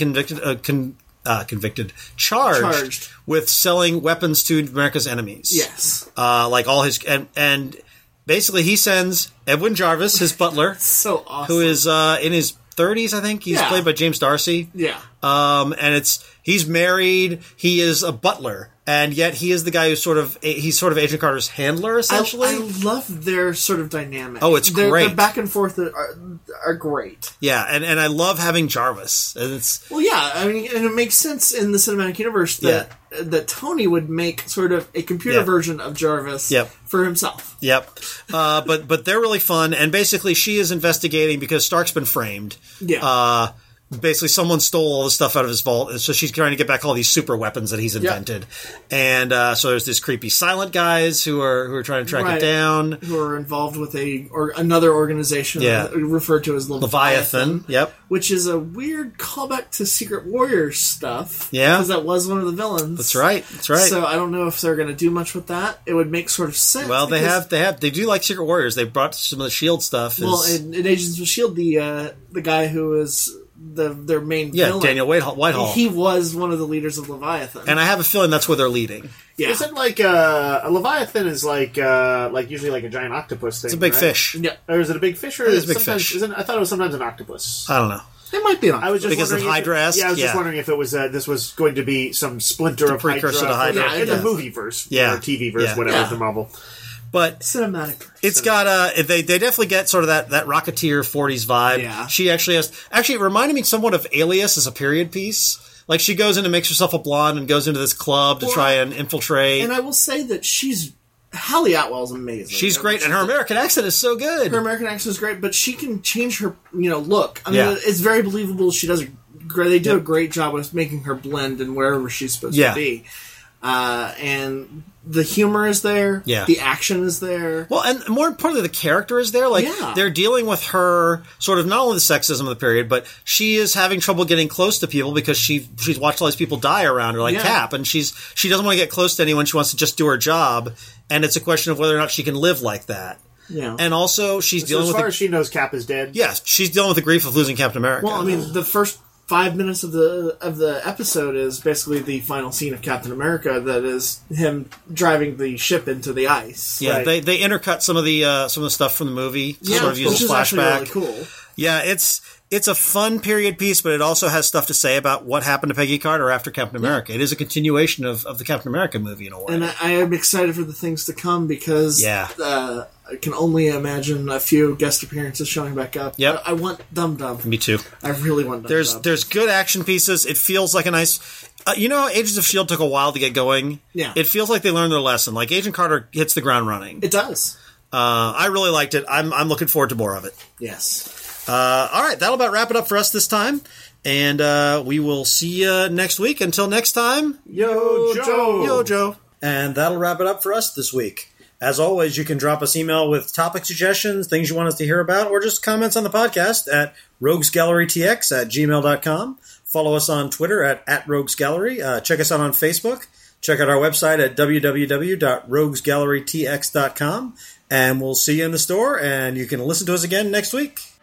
charged with selling weapons to America's enemies. Yes, like all his and basically he sends Edwin Jarvis, his butler, so awesome, who is in his 30s, I think. He's played by James Darcy. Yeah. And he's married. He is a butler, and yet he is the guy who's sort of Agent Carter's handler, essentially. I love their sort of dynamic. Oh, it's great. Their back and forth are great. Yeah, and I love having Jarvis. And it makes sense in the cinematic universe that Tony would make sort of a computer version of Jarvis for himself. Yep. But they're really fun, and basically she is investigating because Stark's been framed. Yeah. Basically, someone stole all the stuff out of his vault, and so she's trying to get back all these super weapons that he's invented. And so there's this creepy silent guys who are trying to track it down, who are involved with another organization referred to as Leviathan. Yep, which is a weird callback to Secret Warriors stuff. Yeah, because that was one of the villains. That's right. So I don't know if they're going to do much with that. It would make sort of sense. Well, they do like Secret Warriors. They brought some of the Shield stuff. Well, in Agents of Shield, the guy who is their main villain, Daniel Whitehall. He was one of the leaders of Leviathan, and I have a feeling that's where they're leading. Yeah. Isn't a Leviathan is like usually like a giant octopus thing? It's a big fish. Yeah, or is it a big fish? Or it is a big fish. I thought it was sometimes an octopus. I don't know. It might be. I was just because of Hydra-esque. I was just wondering if it was this was going to be some splinter of precursor to Hydra in the movie verse, or TV verse, whatever the Marvel. But cinematic. It's got they definitely get sort of that Rocketeer 40s vibe. Yeah. She actually it reminded me somewhat of Alias as a period piece. Like she goes in and makes herself a blonde and goes into this club to try and infiltrate. And I will say that Hallie Atwell's amazing. She's great, and her American accent is so good. Her American accent is great, but she can change her look. I mean, it's very believable. She does they do a great job with making her blend in wherever she's supposed to be. and the humor is there. Yeah. The action is there. Well, and more importantly, the character is there. Like, they're dealing with her sort of not only the sexism of the period, but she is having trouble getting close to people because she's watched all these people die around her, like Cap, and she doesn't want to get close to anyone. She wants to just do her job, and it's a question of whether or not she can live like that. Yeah. And also, she's dealing with... as far as she knows, Cap is dead. Yes, she's dealing with the grief of losing Captain America. Well, I mean, the first 5 minutes of the episode is basically the final scene of Captain America. That is him driving the ship into the ice. Yeah, right. they intercut some of the stuff from the movie. Sort of use a flashback. Which is really cool. Yeah, it's a fun period piece, but it also has stuff to say about what happened to Peggy Carter after Captain America. It is a continuation of the Captain America movie in a way. And I am excited for the things to come because I can only imagine a few guest appearances showing back up. Yep. I want Dum Dum. Me too. I really want Dum Dum. There's good action pieces. It feels like a nice... Agents of S.H.I.E.L.D. took a while to get going. Yeah. It feels like they learned their lesson. Like, Agent Carter hits the ground running. It does. I really liked it. I'm looking forward to more of it. Yes. All right, that'll about wrap it up for us this time. And we will see you next week. Until next time, Yo, Joe! Yo, Joe! And that'll wrap it up for us this week. As always, you can drop us email with topic suggestions, things you want us to hear about, or just comments on the podcast at roguesgallerytx@gmail.com. Follow us on Twitter at roguesgallery. Check us out on Facebook. Check out our website at www.roguesgallerytx.com. And we'll see you in the store, and you can listen to us again next week.